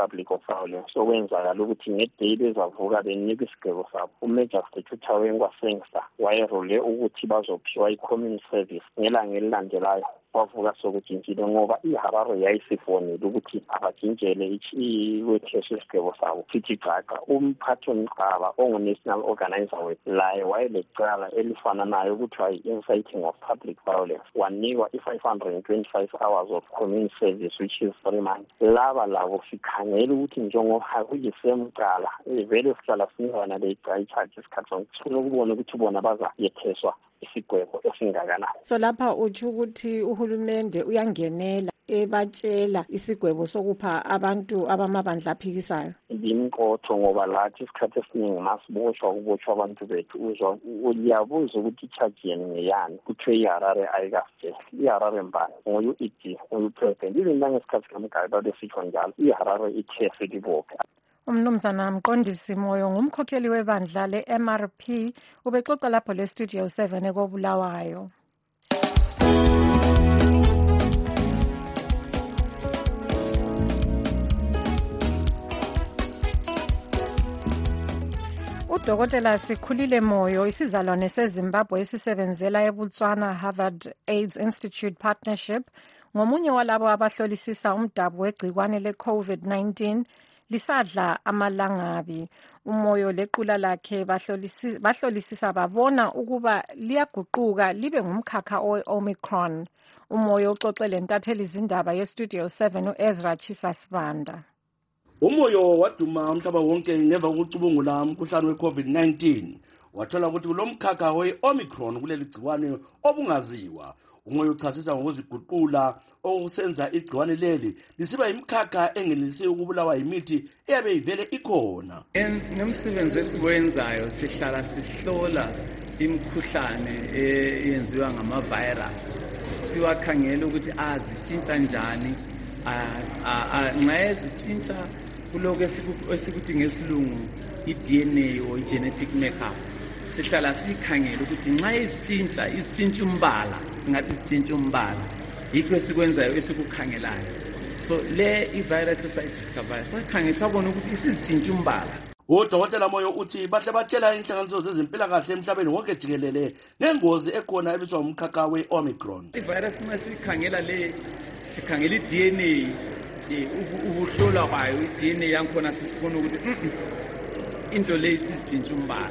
violence okwenzakala ukuthi ngeday bezavuka benikwa isigwebo sabo. Umagistrate uThawe kwaSengster wayerole ukuthi bazophiwa i-community service ngelanga elilandelayo. Wavuka sokujintshile ngoba iHarare yayisifonile ukuthi abajintshele iwetheshe isigwebo sabo. Futhi Xaxa umphathi womqaba ongu-national organizer wethu laye wayelecala elifana nayo kuthiwa i-inciting of public violence. Wanikwa i-five hundred twenty-five hours of community service which is three months. Laba labo sikhangela ukuthi njengoba kuyisemqala vele sihlala sinikwana le-dry charge isikhathi sonke sifuna ukubona ukuthi bona baza yetheswa isigwebo esingakanani. So lapha utsho ukuthi uhulumende uyangenela ebatshela isigwebo sokupha abantu abamabandla aphikisayo. Imqotho ngoba lathi isikhathi esiningi masiboshwa kubotshwa abantu bethu uzwa uyabuza ukuthi i-charge yeni ngeyani kuthiwe iHarare ayikafike. iHarare mbani nguyu E D nguyu president even nangesikhathi kamgayi babesitsho njalo iHarare ithe selibophe. Umnumzana Mqondisi Moyo ngumkhokheli webandla le-M R P ubexoxa lapho le-Studio seven ekobulawayo. Udokotela Sikhulile Moyo isizalwane seZimbabwe esisebenzela eBotswana Harvard AIDS Institute Partnership ngomunye walabo abahlolisisa umdabu wegcikwane le-COVID nineteen lisadla amalangabi. Umoyo lequla lakhe bahlolisisa babona ukuba liyaguquka libe ngumkhakha owe-Omicron. Umoyo uxoxele ntatheli izindaba ye-Studio seven uEzra Chisasibanda. Umoyo waduma umhlaba wonke ngemva kokucubungula umkhuhlane we-COVID nineteen. Wathola ukuthi kulomkhakha we-Omicron kuleli gciwane obungaziwa. Umoyo uchasisa ngokuziguqula okusenza igciwane leli lisiba imkhakha engelisi ukubulawa yimithi eyabe ivele ikhona. Ngemsebenzi esiwenzayo sihlala sihlola imkhuhlane eyenziwa ngama-virus. Siwakhangela ukuthi azitshintsha njani, nxa ezitshintsha kuloko esikuthi ngesilungu i-D N A or i-genetic makeup. Sihlala sikhangela ukuthi nxa izitshintsha izitshintsha umbala singathi izitshintsha umbala yikho esikwenzayo esikukhangelayo. So le i-virus esayidiscover sakhangela sabona ukuthi isizitshintsha umbala. Udokotela Moyo uthi bahle batshela inhlanganiso zezempilakahle emhlabeni wonke jikelele nengozi ekhona ebizwa ngumkhakha we-Omicron. I-virus nxa sikhangela le sikhangela i-D N A ukuhlola kwayo i-D N A yankhona sisibona ukuthi into le isizitshintsha umbala.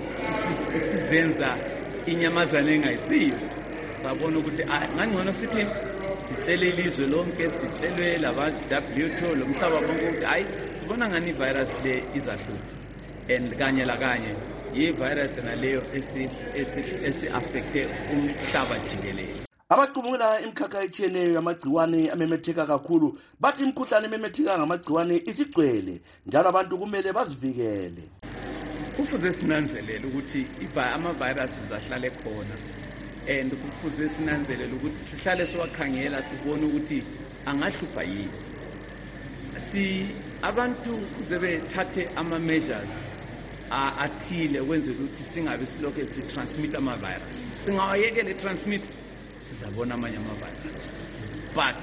Sizenza inyamazana engayisiyo sabona ukuthi ngangcono sithi sitshele ilizwe lonke sitshelwe laba W H O lomhlaba wonke ukuthi hayi sibona ngani ivirus le izahlupha and kanye la kanye yi-virus naleyo esi-affecte umhlaba jikelele. Abacubungula imkhakha etshiyeneyo yamagciwane amemetheka kakhulu bathi imkhuhlane ememetheka ngamagciwane isigcwele njalo abantu kumele bazivikele. Kufuze sinanzelele ukuthi ama-virus ahlale khona and kufuze sinanzelele ukuthi sihlale siwakhangela sibone ukuthi angahlupha yini. Si abantu kufuze bethathe ama-measures athile ukwenzela ukuthi singabe silokhu si-transmit ama-virus. Singawayekele transmit sizabona amanye ama-virus but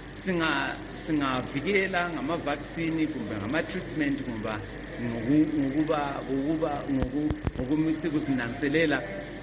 singavikela ngama-vaccine kumbe ngama-treatment kumba ngokuba ngokuba ngokumisi kuzinanselela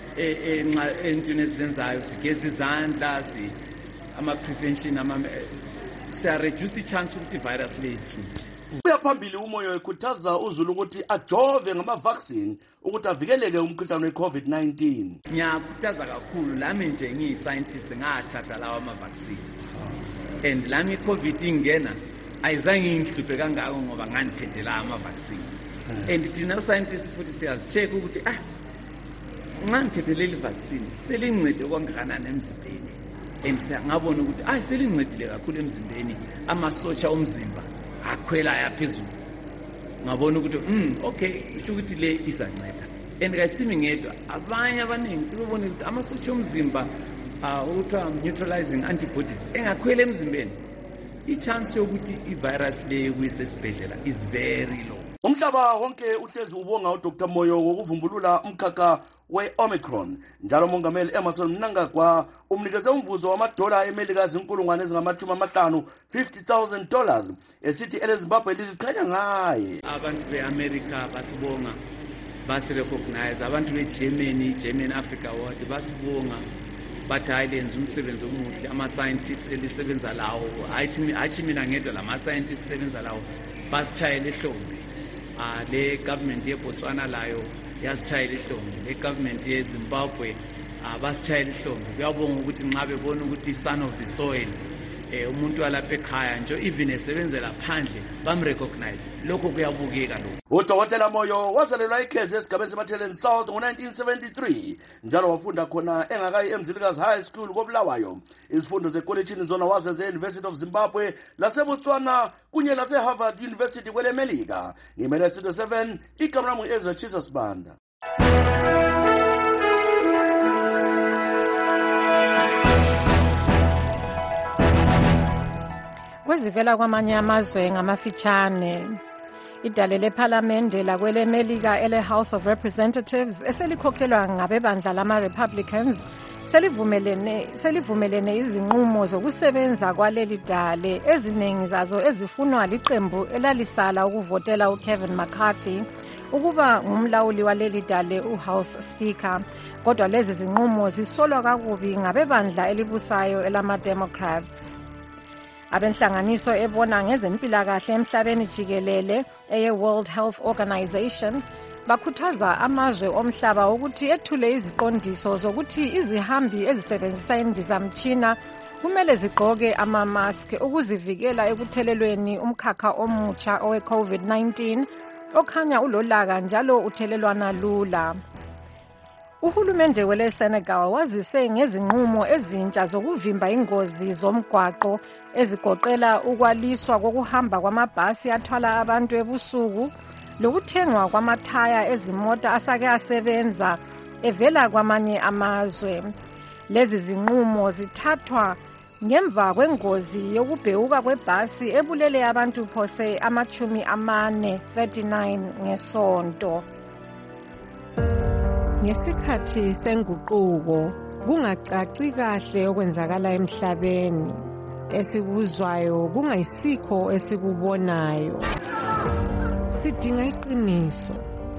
entweni ezenzayo sigeza izandla si ama-prevention siyareduce i-chance ukuthi i-virus le izitshintshe. Uyaphambili Umoyo ekhuthaza uzulu ukuthi ajove ngama-vaccine ukuthi avikeleke umkhuhlane we-COVID nineteen. Ngiyakhuthaza kakhulu lami nje ngiyi-scientist ngathatha lawa ama-vaccine and lami i-COVID ingena ayizange ingihluphe kangako ngoba ngangithethela ama-vaccine and thina scientists futhi siyazi-check ukuthi ah nxa ngithethele i-vaccine selincede okwangakanani emzimbeni and ngabona ukuthi ah selincedile kakhulu emzimbeni amasotsha omzimba akhwela ayaphezulu. Ngabona ukuthi mm okay kusho ukuthi le izanceda and kayisimi ngedwa abanye abaningi sebebona ukuthi amasotsha omzimba ukuthiwa neutralizing antibodies engakhwela emzimbeni i-chance yokuthi i-virus le kuyisesibhedlela is very low. Umhlaba wonke uhlezi ubonga uDr Moyo ngokuvumbulula umkhakha we-Omicron. Njalo umongameli Emerson Mnangagwa umnikeze umvuzo wamadola eMelika ezinkulungwane ezingamashumi amahlanu fifty thousand dollars esithi eleZimbabwe liziqhenya ngaye. Abantu be-America basibonga, basirecognize. Abantu be-Germany, German Africa Award basibonga. Bathi hayi lenza umsebenzi omuhle, ama-scientists elisebenza lawo, hayi mina ngedwa lama-scientists sebenza lawo basitshayela ehlombe. Uh, le government yeBotswana layo yasitshayela ihlombe, le government yeZimbabwe uh, basitshayela ihlombe. Kuyabonga ukuthi nxa bebona ukuthi son of the soil eh umuntu walapha ekhaya nje even esebenzela phandle bamrecognize, lokho kuyabukeka lokho. uDokotela Moyo wazalelwa eKhezi esigabeni seMatheleni South ngo nineteen seventy-three, njalo wafunda khona engakayi eMzilikazi High School koBulawayo. Izifundo zekolejini zona wazenze e-University of Zimbabwe laseBotswana kunye lase-Harvard University kweleMelika. Ngimele Studio seven, igama lami Ezra Jesus Banda. Kwezivela kwamanye amazwe ngamafitshane, idale lephalamende lakweleMelika ele House of Representatives eselikhokhelwa ngabebandla lama-Republicans selivumelene selivumelene izinqumo zokusebenza kwaleli dale, eziningi zazo ezifunwa liqembu elalisala ukuvotela uKevin McCarthy ukuba ngumlawuli waleli dale uHouse Speaker. Kodwa lezi zinqumo zisolwa kakubi ngabebandla elibusayo elama-Democrats. Abenhlanganiso ebona ngezempilakahle emhlabeni jikelele eye-World Health Organization bakhuthaza amazwe omhlaba ukuthi ethule iziqondiso zokuthi izihambi ezisebenzisa indizamtshina kumele zigqoke ama-mask ukuzivikela ekuthelelweni umkhakha omutsha owe-COVID nineteen okhanya ulolaka njalo uthelelwana lula. Uhulumende wele Senegal wazise ngezinqumo ezintsha zokuvimba ingozi zomgwaqo ezigoqela ukwaliswa kokuhamba kwamabhasi athwala abantu ebusuku lokuthengwa kwamathaya ezimota asake asebenza evela kwamanye amazwe. Lezi zinqumo zithathwa ngemva kwengozi yokubheuka kwebhasi ebulele abantu phose amachumi amane thirty-nine ngesonto. Ngesikhathi senguquko kungacaci kahle okwenzakala emhlabeni, esikuzwayo kungayisikho esikubonayo. Sidinga iqiniso,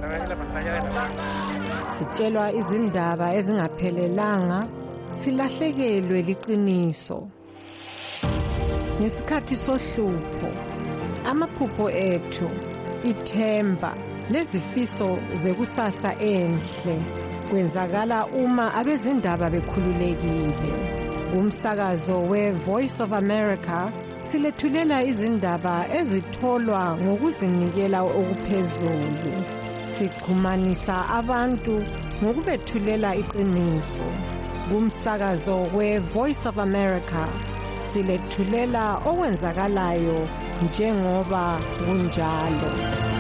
sitshelwa izindaba ezingaphelelanga, silahlekelwe liqiniso. Ngesikhathi sohlupho, amaphupho ethu, ithemba lezifiso zekusasa enhle kwenzakala uma abezindaba bekhululekile. Kumsakazo we-Voice of America silethulela izindaba ezitholwa ngokuzinikela okuphezulu. Sixhumanisa abantu ngokubethulela iqiniso. Kumsakazo we-Voice of America silethulela okwenzakalayo njengoba kunjalo.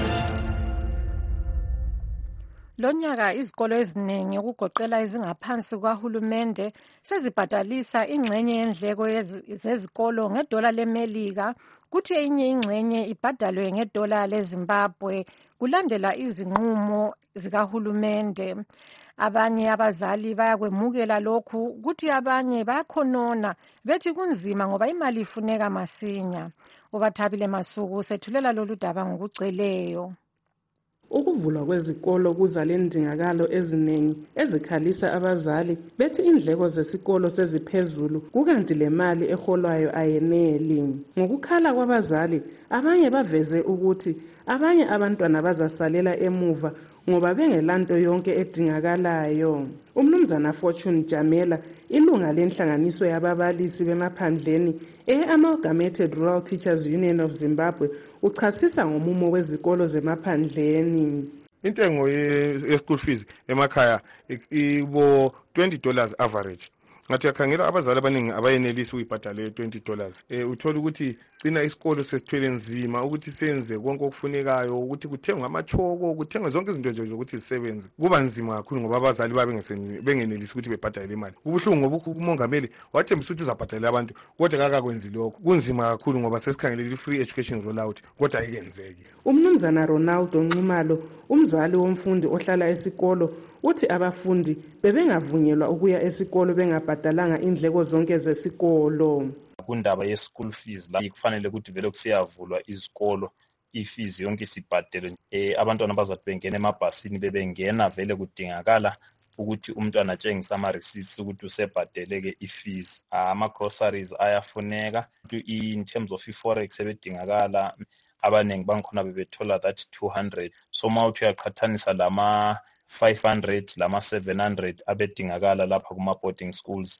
Lonyaka izikolo eziningi okugoqela ezingaphansi kwahulumende sezibhadalisa ingxenye yendleko zezikolo ngedola leMelika, kuthi enye ingxenye ibhadalwe ngedola leZimbabwe kulandela izinqumo zikahulumende. Abanye abazali bayakwemukela lokhu, kuthi abanye bayakhonona bethi kunzima ngoba imali ifuneka masinya. UBathabile Masuku sethulela lolu daba ngokugcweleyo. Ukuvulwa kwezikolo kuzale indingakalo eziningi ezikhalisa abazali bethi indleko zesikolo seziphezulu kukanti le mali eholwayo ayeneli. Ngokukhala kwabazali, abanye baveze ukuthi abanye abantwana bazasalela emuva ngoba bengelanto yonke edingakalayo. Umnumzana Fortune Jamela, ilunga lenhlanganiso yababalisi bemaphandleni e-Amalgamated Rural Teachers Union of Zimbabwe, uchasisa ngomumo wezikolo zemaphandleni. Intengo ye-school fees emakhaya ibo twenty dollars average. ngathi yakhangela abazali abaningi abayenelisi ukuyibhadala twenty dollars um uthola ukuthi gcina isikolo sesithwele nzima ukuthi senze konke okufunekayo ukuthi kuthengwe amachoko kuthengwe zonke izinto nje zokuthi zisebenze kuba nzima kakhulu ngoba abazali bengenelisi ukuthi bebhadale imali. Kubuhlungu ngoba umongameli wathembisa ukuthi uzabhadalela abantu kodwa kakakwenzi lokho. Kunzima kakhulu ngoba sesikhangelele i-free education rollout kodwa ayikenzeki. Umnumzana Ronaldo Nxumalo, umzali womfundi ohlala esikolo, uthi abafundi bebengavunyelwa ukuya esikolo bengabhadalanga indleko zonke zesikolo. Kundaba ye-school fees la kufanele ukuthi vele kusiyavulwa izikolo i-fees yonke sibhadele. Eh abantwana bazathi bengena emabhasini bebengena vele kudingakala ukuthi umntwana atshengise ama-receipts ukuthi usebhadeleke i-fees. Ama-groceries ayafuneka. In terms of i-forex ebedingakala abaningi bangikhona bebethola that two hundred. So ma uthi uyaqhathanisa lama five hundred lama seven hundred abedingakala lapha kuma-boarding schools,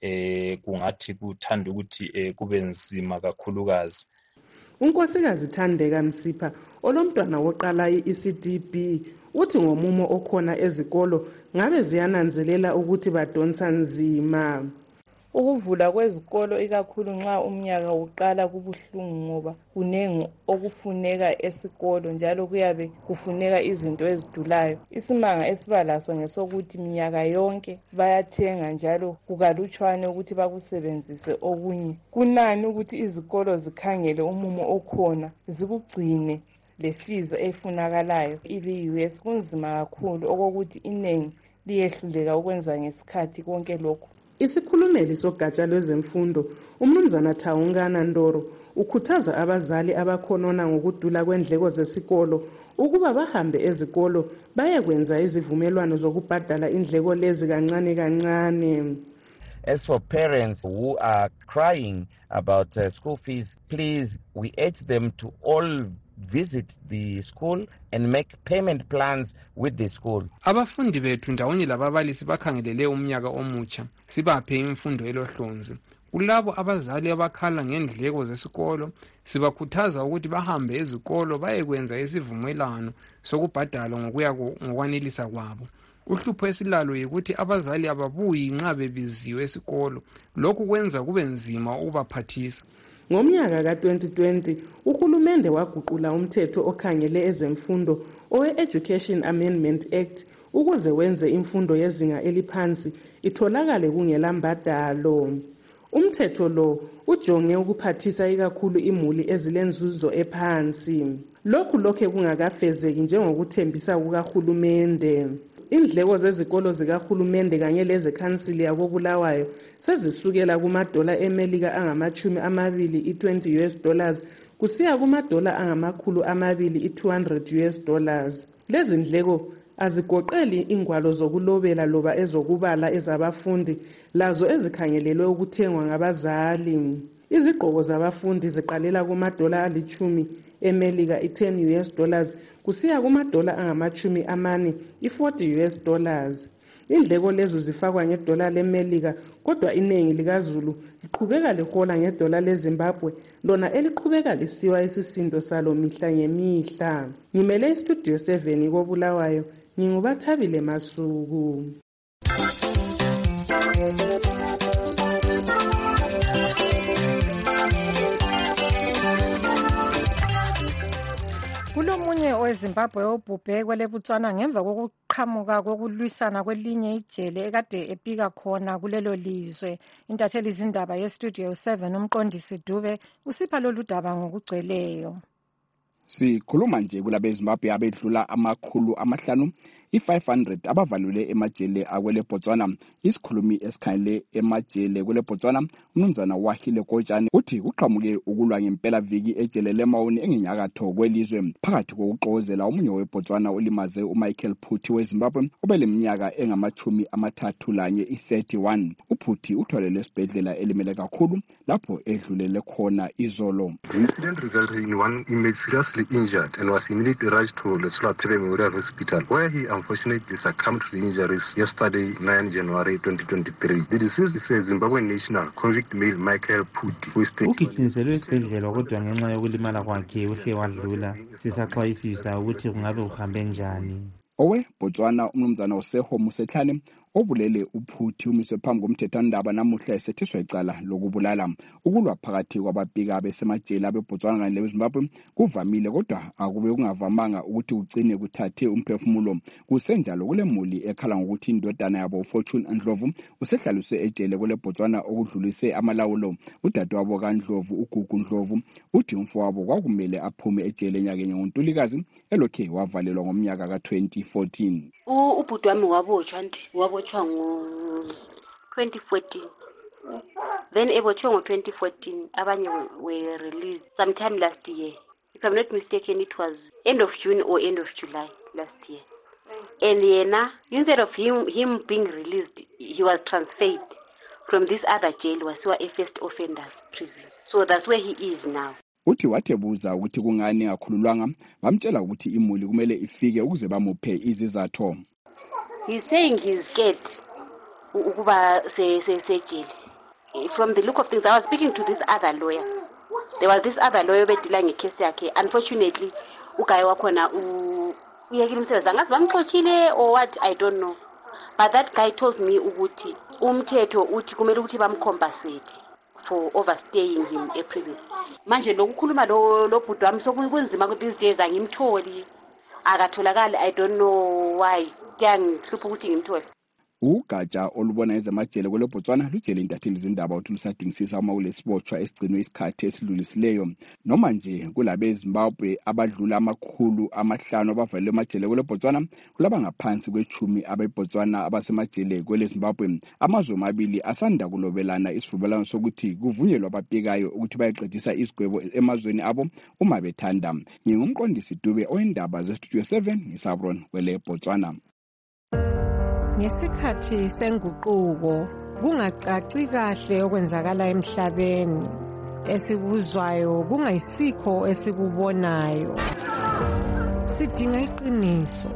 eh kungathi kuthanda ukuthi eh kube nzima kakhulukazi. uNkosikazi Thandeka Msipha olomntwana woqala i-E C D B uthi ngomumo okhona ezikolo ngabe ziyananzelela ukuthi badonsa nzima. Ukuvula kwezikolo ikakhulu nxa umnyaka uqala kubuhlungu ngoba kunengi okufuneka esikolo njalo kuyabe kufuneka izinto ezidulayo. Isimanga esibalaso ngesokuthi minyaka yonke bayathenga njalo kukalutshwane ukuthi bakusebenzise okunye. Kunani ukuthi izikolo zikhangele umumo okhona zikugcine le fees efunakalayo. Ili-U S kunzima kakhulu okokuthi inengi liyehluleka ukwenza ngesikhathi konke lokho. Isikhulumeli sogatsha lwezemfundo umnumzana Thawungana Ndoro ukhuthaza abazali abakhonona ngokudula kwendleko zesikolo ukuba bahambe ezikolo bayekwenza izivumelwano zokubhadala indleko lezi kancane kancane. As for parents who are crying about uh, school fees, please, we urge them to all visit the school and make payment plans with the school. Abafundi bethu ndawonye lababalisi bakhangelele umnyaka omutsha sibaphe imfundo elohlonzi. Kulabo abazali abakhala ngendleko zesikolo sibakhuthaza ukuthi bahambe ezikolo bayekwenza isivumelwano sokubhadala ngokuya ngokwanelisa kwabo. Uhlupho esilalo yikuthi abazali ababuyi nxa bebiziwe esikolo. Lokhu kwenza kube nzima ukubaphathisa. Ngomnyaka ka twenty twenty uhulumende waguqula umthetho okhangele ezemfundo owe-Education Amendment Act ukuze wenze imfundo yezinga eliphansi itholakale kungela mbadalo. Umthetho lo ujonge ukuphathisa ikakhulu imuli ezilenzuzo ephansi. Lokhu lokhe kungakafezeki njengokuthembisa kukahulumende. Indleko zezikolo zikahulumende kanye lezekhansili yakobulawayo sezisukela kumadola eMelika angamachumi amabili i-twenty U S dollars kusiya kumadola angamakhulu amabili i-two hundred U S dollars. Lezi ndleko azigoqeli ingwalo zokulobela loba ezokubala ezabafundi lazo ezikhangelelwe ukuthengwa ngabazali. Izigqoko zabafundi ziqalela kumadola alichumi eMelika i-ten U S dollars kusiya kumadola angamachumi amane i-forty U S dollars. Indleko lezo zifakwa ngedola leMelika kodwa iningi likaZulu liqhubeka lihola ngedola leZimbabwe lona eliqhubeka lisiwa isisindo salo mihla ngemihla. Ngimele istudio seven koBulawayo ngingubathabile Masuku. Kulomunye oweZimbabwe obhubhe kweleBotswana ngemva kokuqhamuka kokulwisana kwelinye ijele ekade epika khona kulelo lizwe. Intatheli izindaba yestudio seven umqondisi Dube usipha lolu daba ngokugcweleyo. Sikhuluma nje kulabeZimbabwe abedlula amakhulu amahlanu i-five hundred abavalule emajele akwele Botswana. Isikhulumi esikhangele emajele kwele Botswana umnumzana Wahile Kotshane uthi uqhamuke ukulwa ngempela viki ejele leMauni engenyakatho kwelizwe phakathi kokuxokozela umunye weBotswana ulimaze uMichael Phuthi weZimbabwe obeleminyaka engamachumi amathathu lanye i-thirty-one. uPhuthi utholele esibhedlela elimele kakhulu lapho edlulele khona izolo. The incident resulted in one inmate seriously injured and was immediately rushed to Lesotho Memorial Hospital, where he unfortunately succumbed to the injuries yesterday, nine January twenty twenty-three. The deceased is a Zimbabwean national, convict male Michael Phuthi, who is ugijinyiselwe esibhedlela kodwa ngenxa yokulimala kwakhe uhle wadlula. Sisaxwayisisa ukuthi kungabe uhambe njani. Owe Botswana umnumzana uSeho Musetlane obulele uphuthi umiswe phambi komthethwandaba namuhla esethiswa icala lokubulala. Ukulwa phakathi kwababhika besemajele abeBotswana kanye leZimbabwe kuvamile, kodwa akube kungavamanga ukuthi ugcine kuthathe umphefumulo. Kusenjalo kule muli ekhala ngokuthi indodana yabo uFortune Ndlovu usehlaliswe ejele kule Botswana okudlulise amalawulo. Udadewabo kaNdlovu uGugu Ndlovu uthi umfowabo kwakumele aphume ejele enyakeni ngoNtulikazi elokhe wavalelwa ngomnyaka ka twenty fourteen. Ubhuti wami wabotshwa nti wabotshwa ngo twenty fourteen. Then ebotshwe ngo twenty fourteen abanye were released sometime last year. If I'm not mistaken, it was end of June or end of July last year. And yena, instead of him him being released, he was transferred from this other jail, wasiwa a first offenders prison. So that's where he is now. Uthi wathebuza ukuthi kungani ngakhululwanga, bamtshela ukuthi imuli kumele ifike ukuze bamuphe izizathu. He's saying he's scared ukuba se se sejele. From the look of things, I was speaking to this other lawyer. There was this other lawyer bedila ngecase yakhe. Unfortunately, ugayi wakhona u uyekile umsebenzi angazi bamxoshile or what, I don't know. But that guy told me ukuthi umthetho uthi kumele ukuthi bamcompensate for overstaying him e prison. Manje lokukhuluma lo lo bhuti wami sokunzima ukuthi these days angimtholi akatholakala. I don't know why. Kuyangihlupha ukuthi ngimthole. Ugatsha olubona ezamajele kwele Botswana lutshele intatheli zindaba ukuthi lusadingisisa uma kulesibotshwa esigcinwe isikhathi esidlulisileyo. Noma nje kulabe eZimbabwe abadlula amakhulu amahlanu abavalelwe emajele kwele Botswana, kulaba ngaphansi kwechumi abeBotswana abasemajele kwele Zimbabwe. Amazwe amabili asanda kulobelana isivumelwano sokuthi kuvunyelwa ababhekayo ukuthi bayeqedisa isigwebo emazweni abo uma bethanda. Ngingumqondisi Dube oyindaba zeStudio seven ngiSabron kwele Botswana. Ngesikhathi senguquko kungacaci kahle okwenzakala emhlabeni, esikuzwayo kungayisikho esikubonayo. Sidinga iqiniso.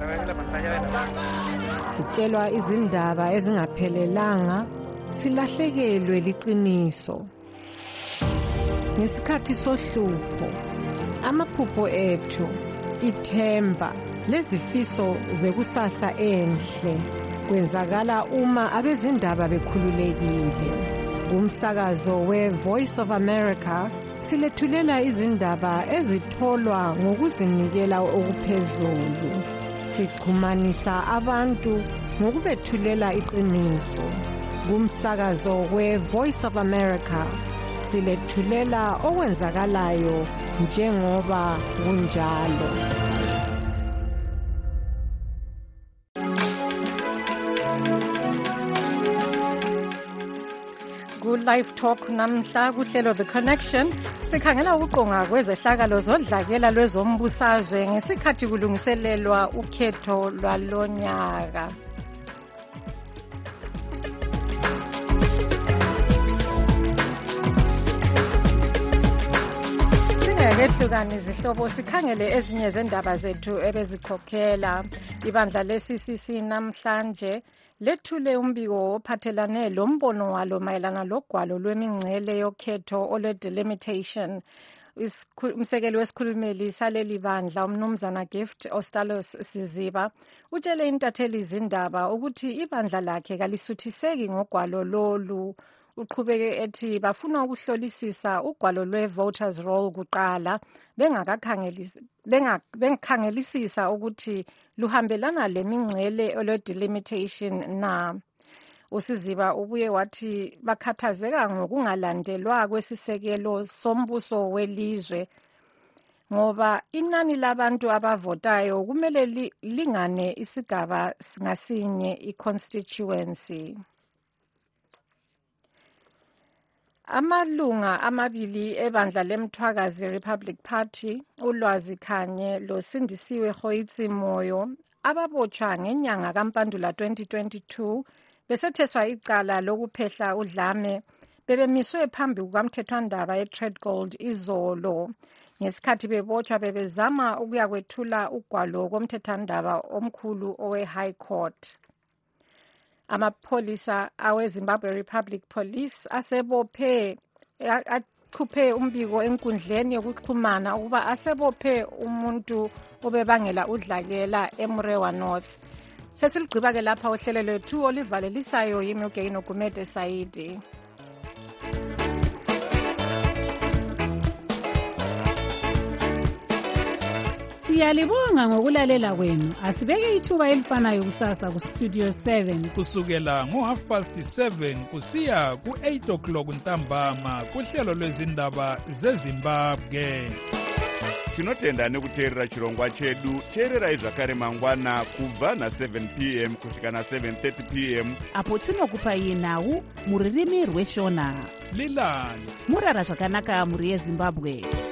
Sitshelwa izindaba ezingaphelelanga, silahlekelwe liqiniso. Ngesikhathi sohlupho, amaphupho ethu, ithemba lezifiso zekusasa enhle kwenzakala uma abezindaba bekhululekile. Umsakazo we-Voice of America silethulela izindaba ezitholwa ngokuzinikela okuphezulu. Sichumanisa abantu ngokubethulela iqiniso. Umsakazo we-Voice of America silethulela okwenzakalayo njengoba kunjalo. Live Talk namhla kuhlelo The Connection sikhangela ukuqonga kwezehlakalo zodlakela lwezombusazwe ngesikhathi kulungiselelwa ukhetho lwalonyaka. Singekehlukani izihlobo sikhangele ezinye zendaba zethu ebezikhokhela ibandla le-C C C namhlanje lethule umbiko ophathelane lombono walo mayelana logwalo lwemingcele yokhetho olwe-delimitation. Umsekeli wesikhulumeli saleli bandla umnumzana Gift Ostalos Siziba utshele intatheli izindaba ukuthi ibandla lakhe kalisuthiseki ngogwalo lolu. Uqhubeke ethi bafuna ukuhlolisisa ugwalo lwe-voters roll kuqala bengakhangelisisa ukuthi luhambelana lemingcele olwe-delimitation na. Usiziba ubuye wathi bakhathazeka ngokungalandelwa kwesisekelo sombuso welizwe ngoba inani labantu abavotayo kumele lingane isigaba ngasinye i-constituency. Amalunga amabili ebandla lemthwakazi Republic Party uLwazi Khanye loSindisiwe Rhoitsi Moyo ababotshwa ngenyanga kaMpandula twenty twenty-two besetheswa icala lokuphehla udlame bebemiswe phambi kukamthethwandaba eTradegold izolo. Ngesikhathi bebotshwa bebezama ukuyakwethula ugwalo komthethwandaba omkhulu owe-High Court. Amapolisa awe-Zimbabwe Republic Police asebophe achuphe umbiko enkundleni yokuxhumana ukuba asebophe umuntu obebangela udlakela eMrewa North. Sesiligqiba ke lapha uhlelo lwethu olivalelisayo yimi uGain Ogumede Saidi. Siyalibonga ngokulalela kwenu. Asibeke ithuba elifanayo kusasa ku Studio seven kusukela ngo half past seven kusiya ku eight o'clock ntambama kuhlelo lwezindaba zeZimbabwe. Tinotenda nekuteerera chirongwa chedu. Teererai zvakare mangwana kubva na seven p m kusvika na seven thirty p m apo tinokupai nhau muririmi rweshona. Lilani Murara zvakanaka muri yeZimbabwe.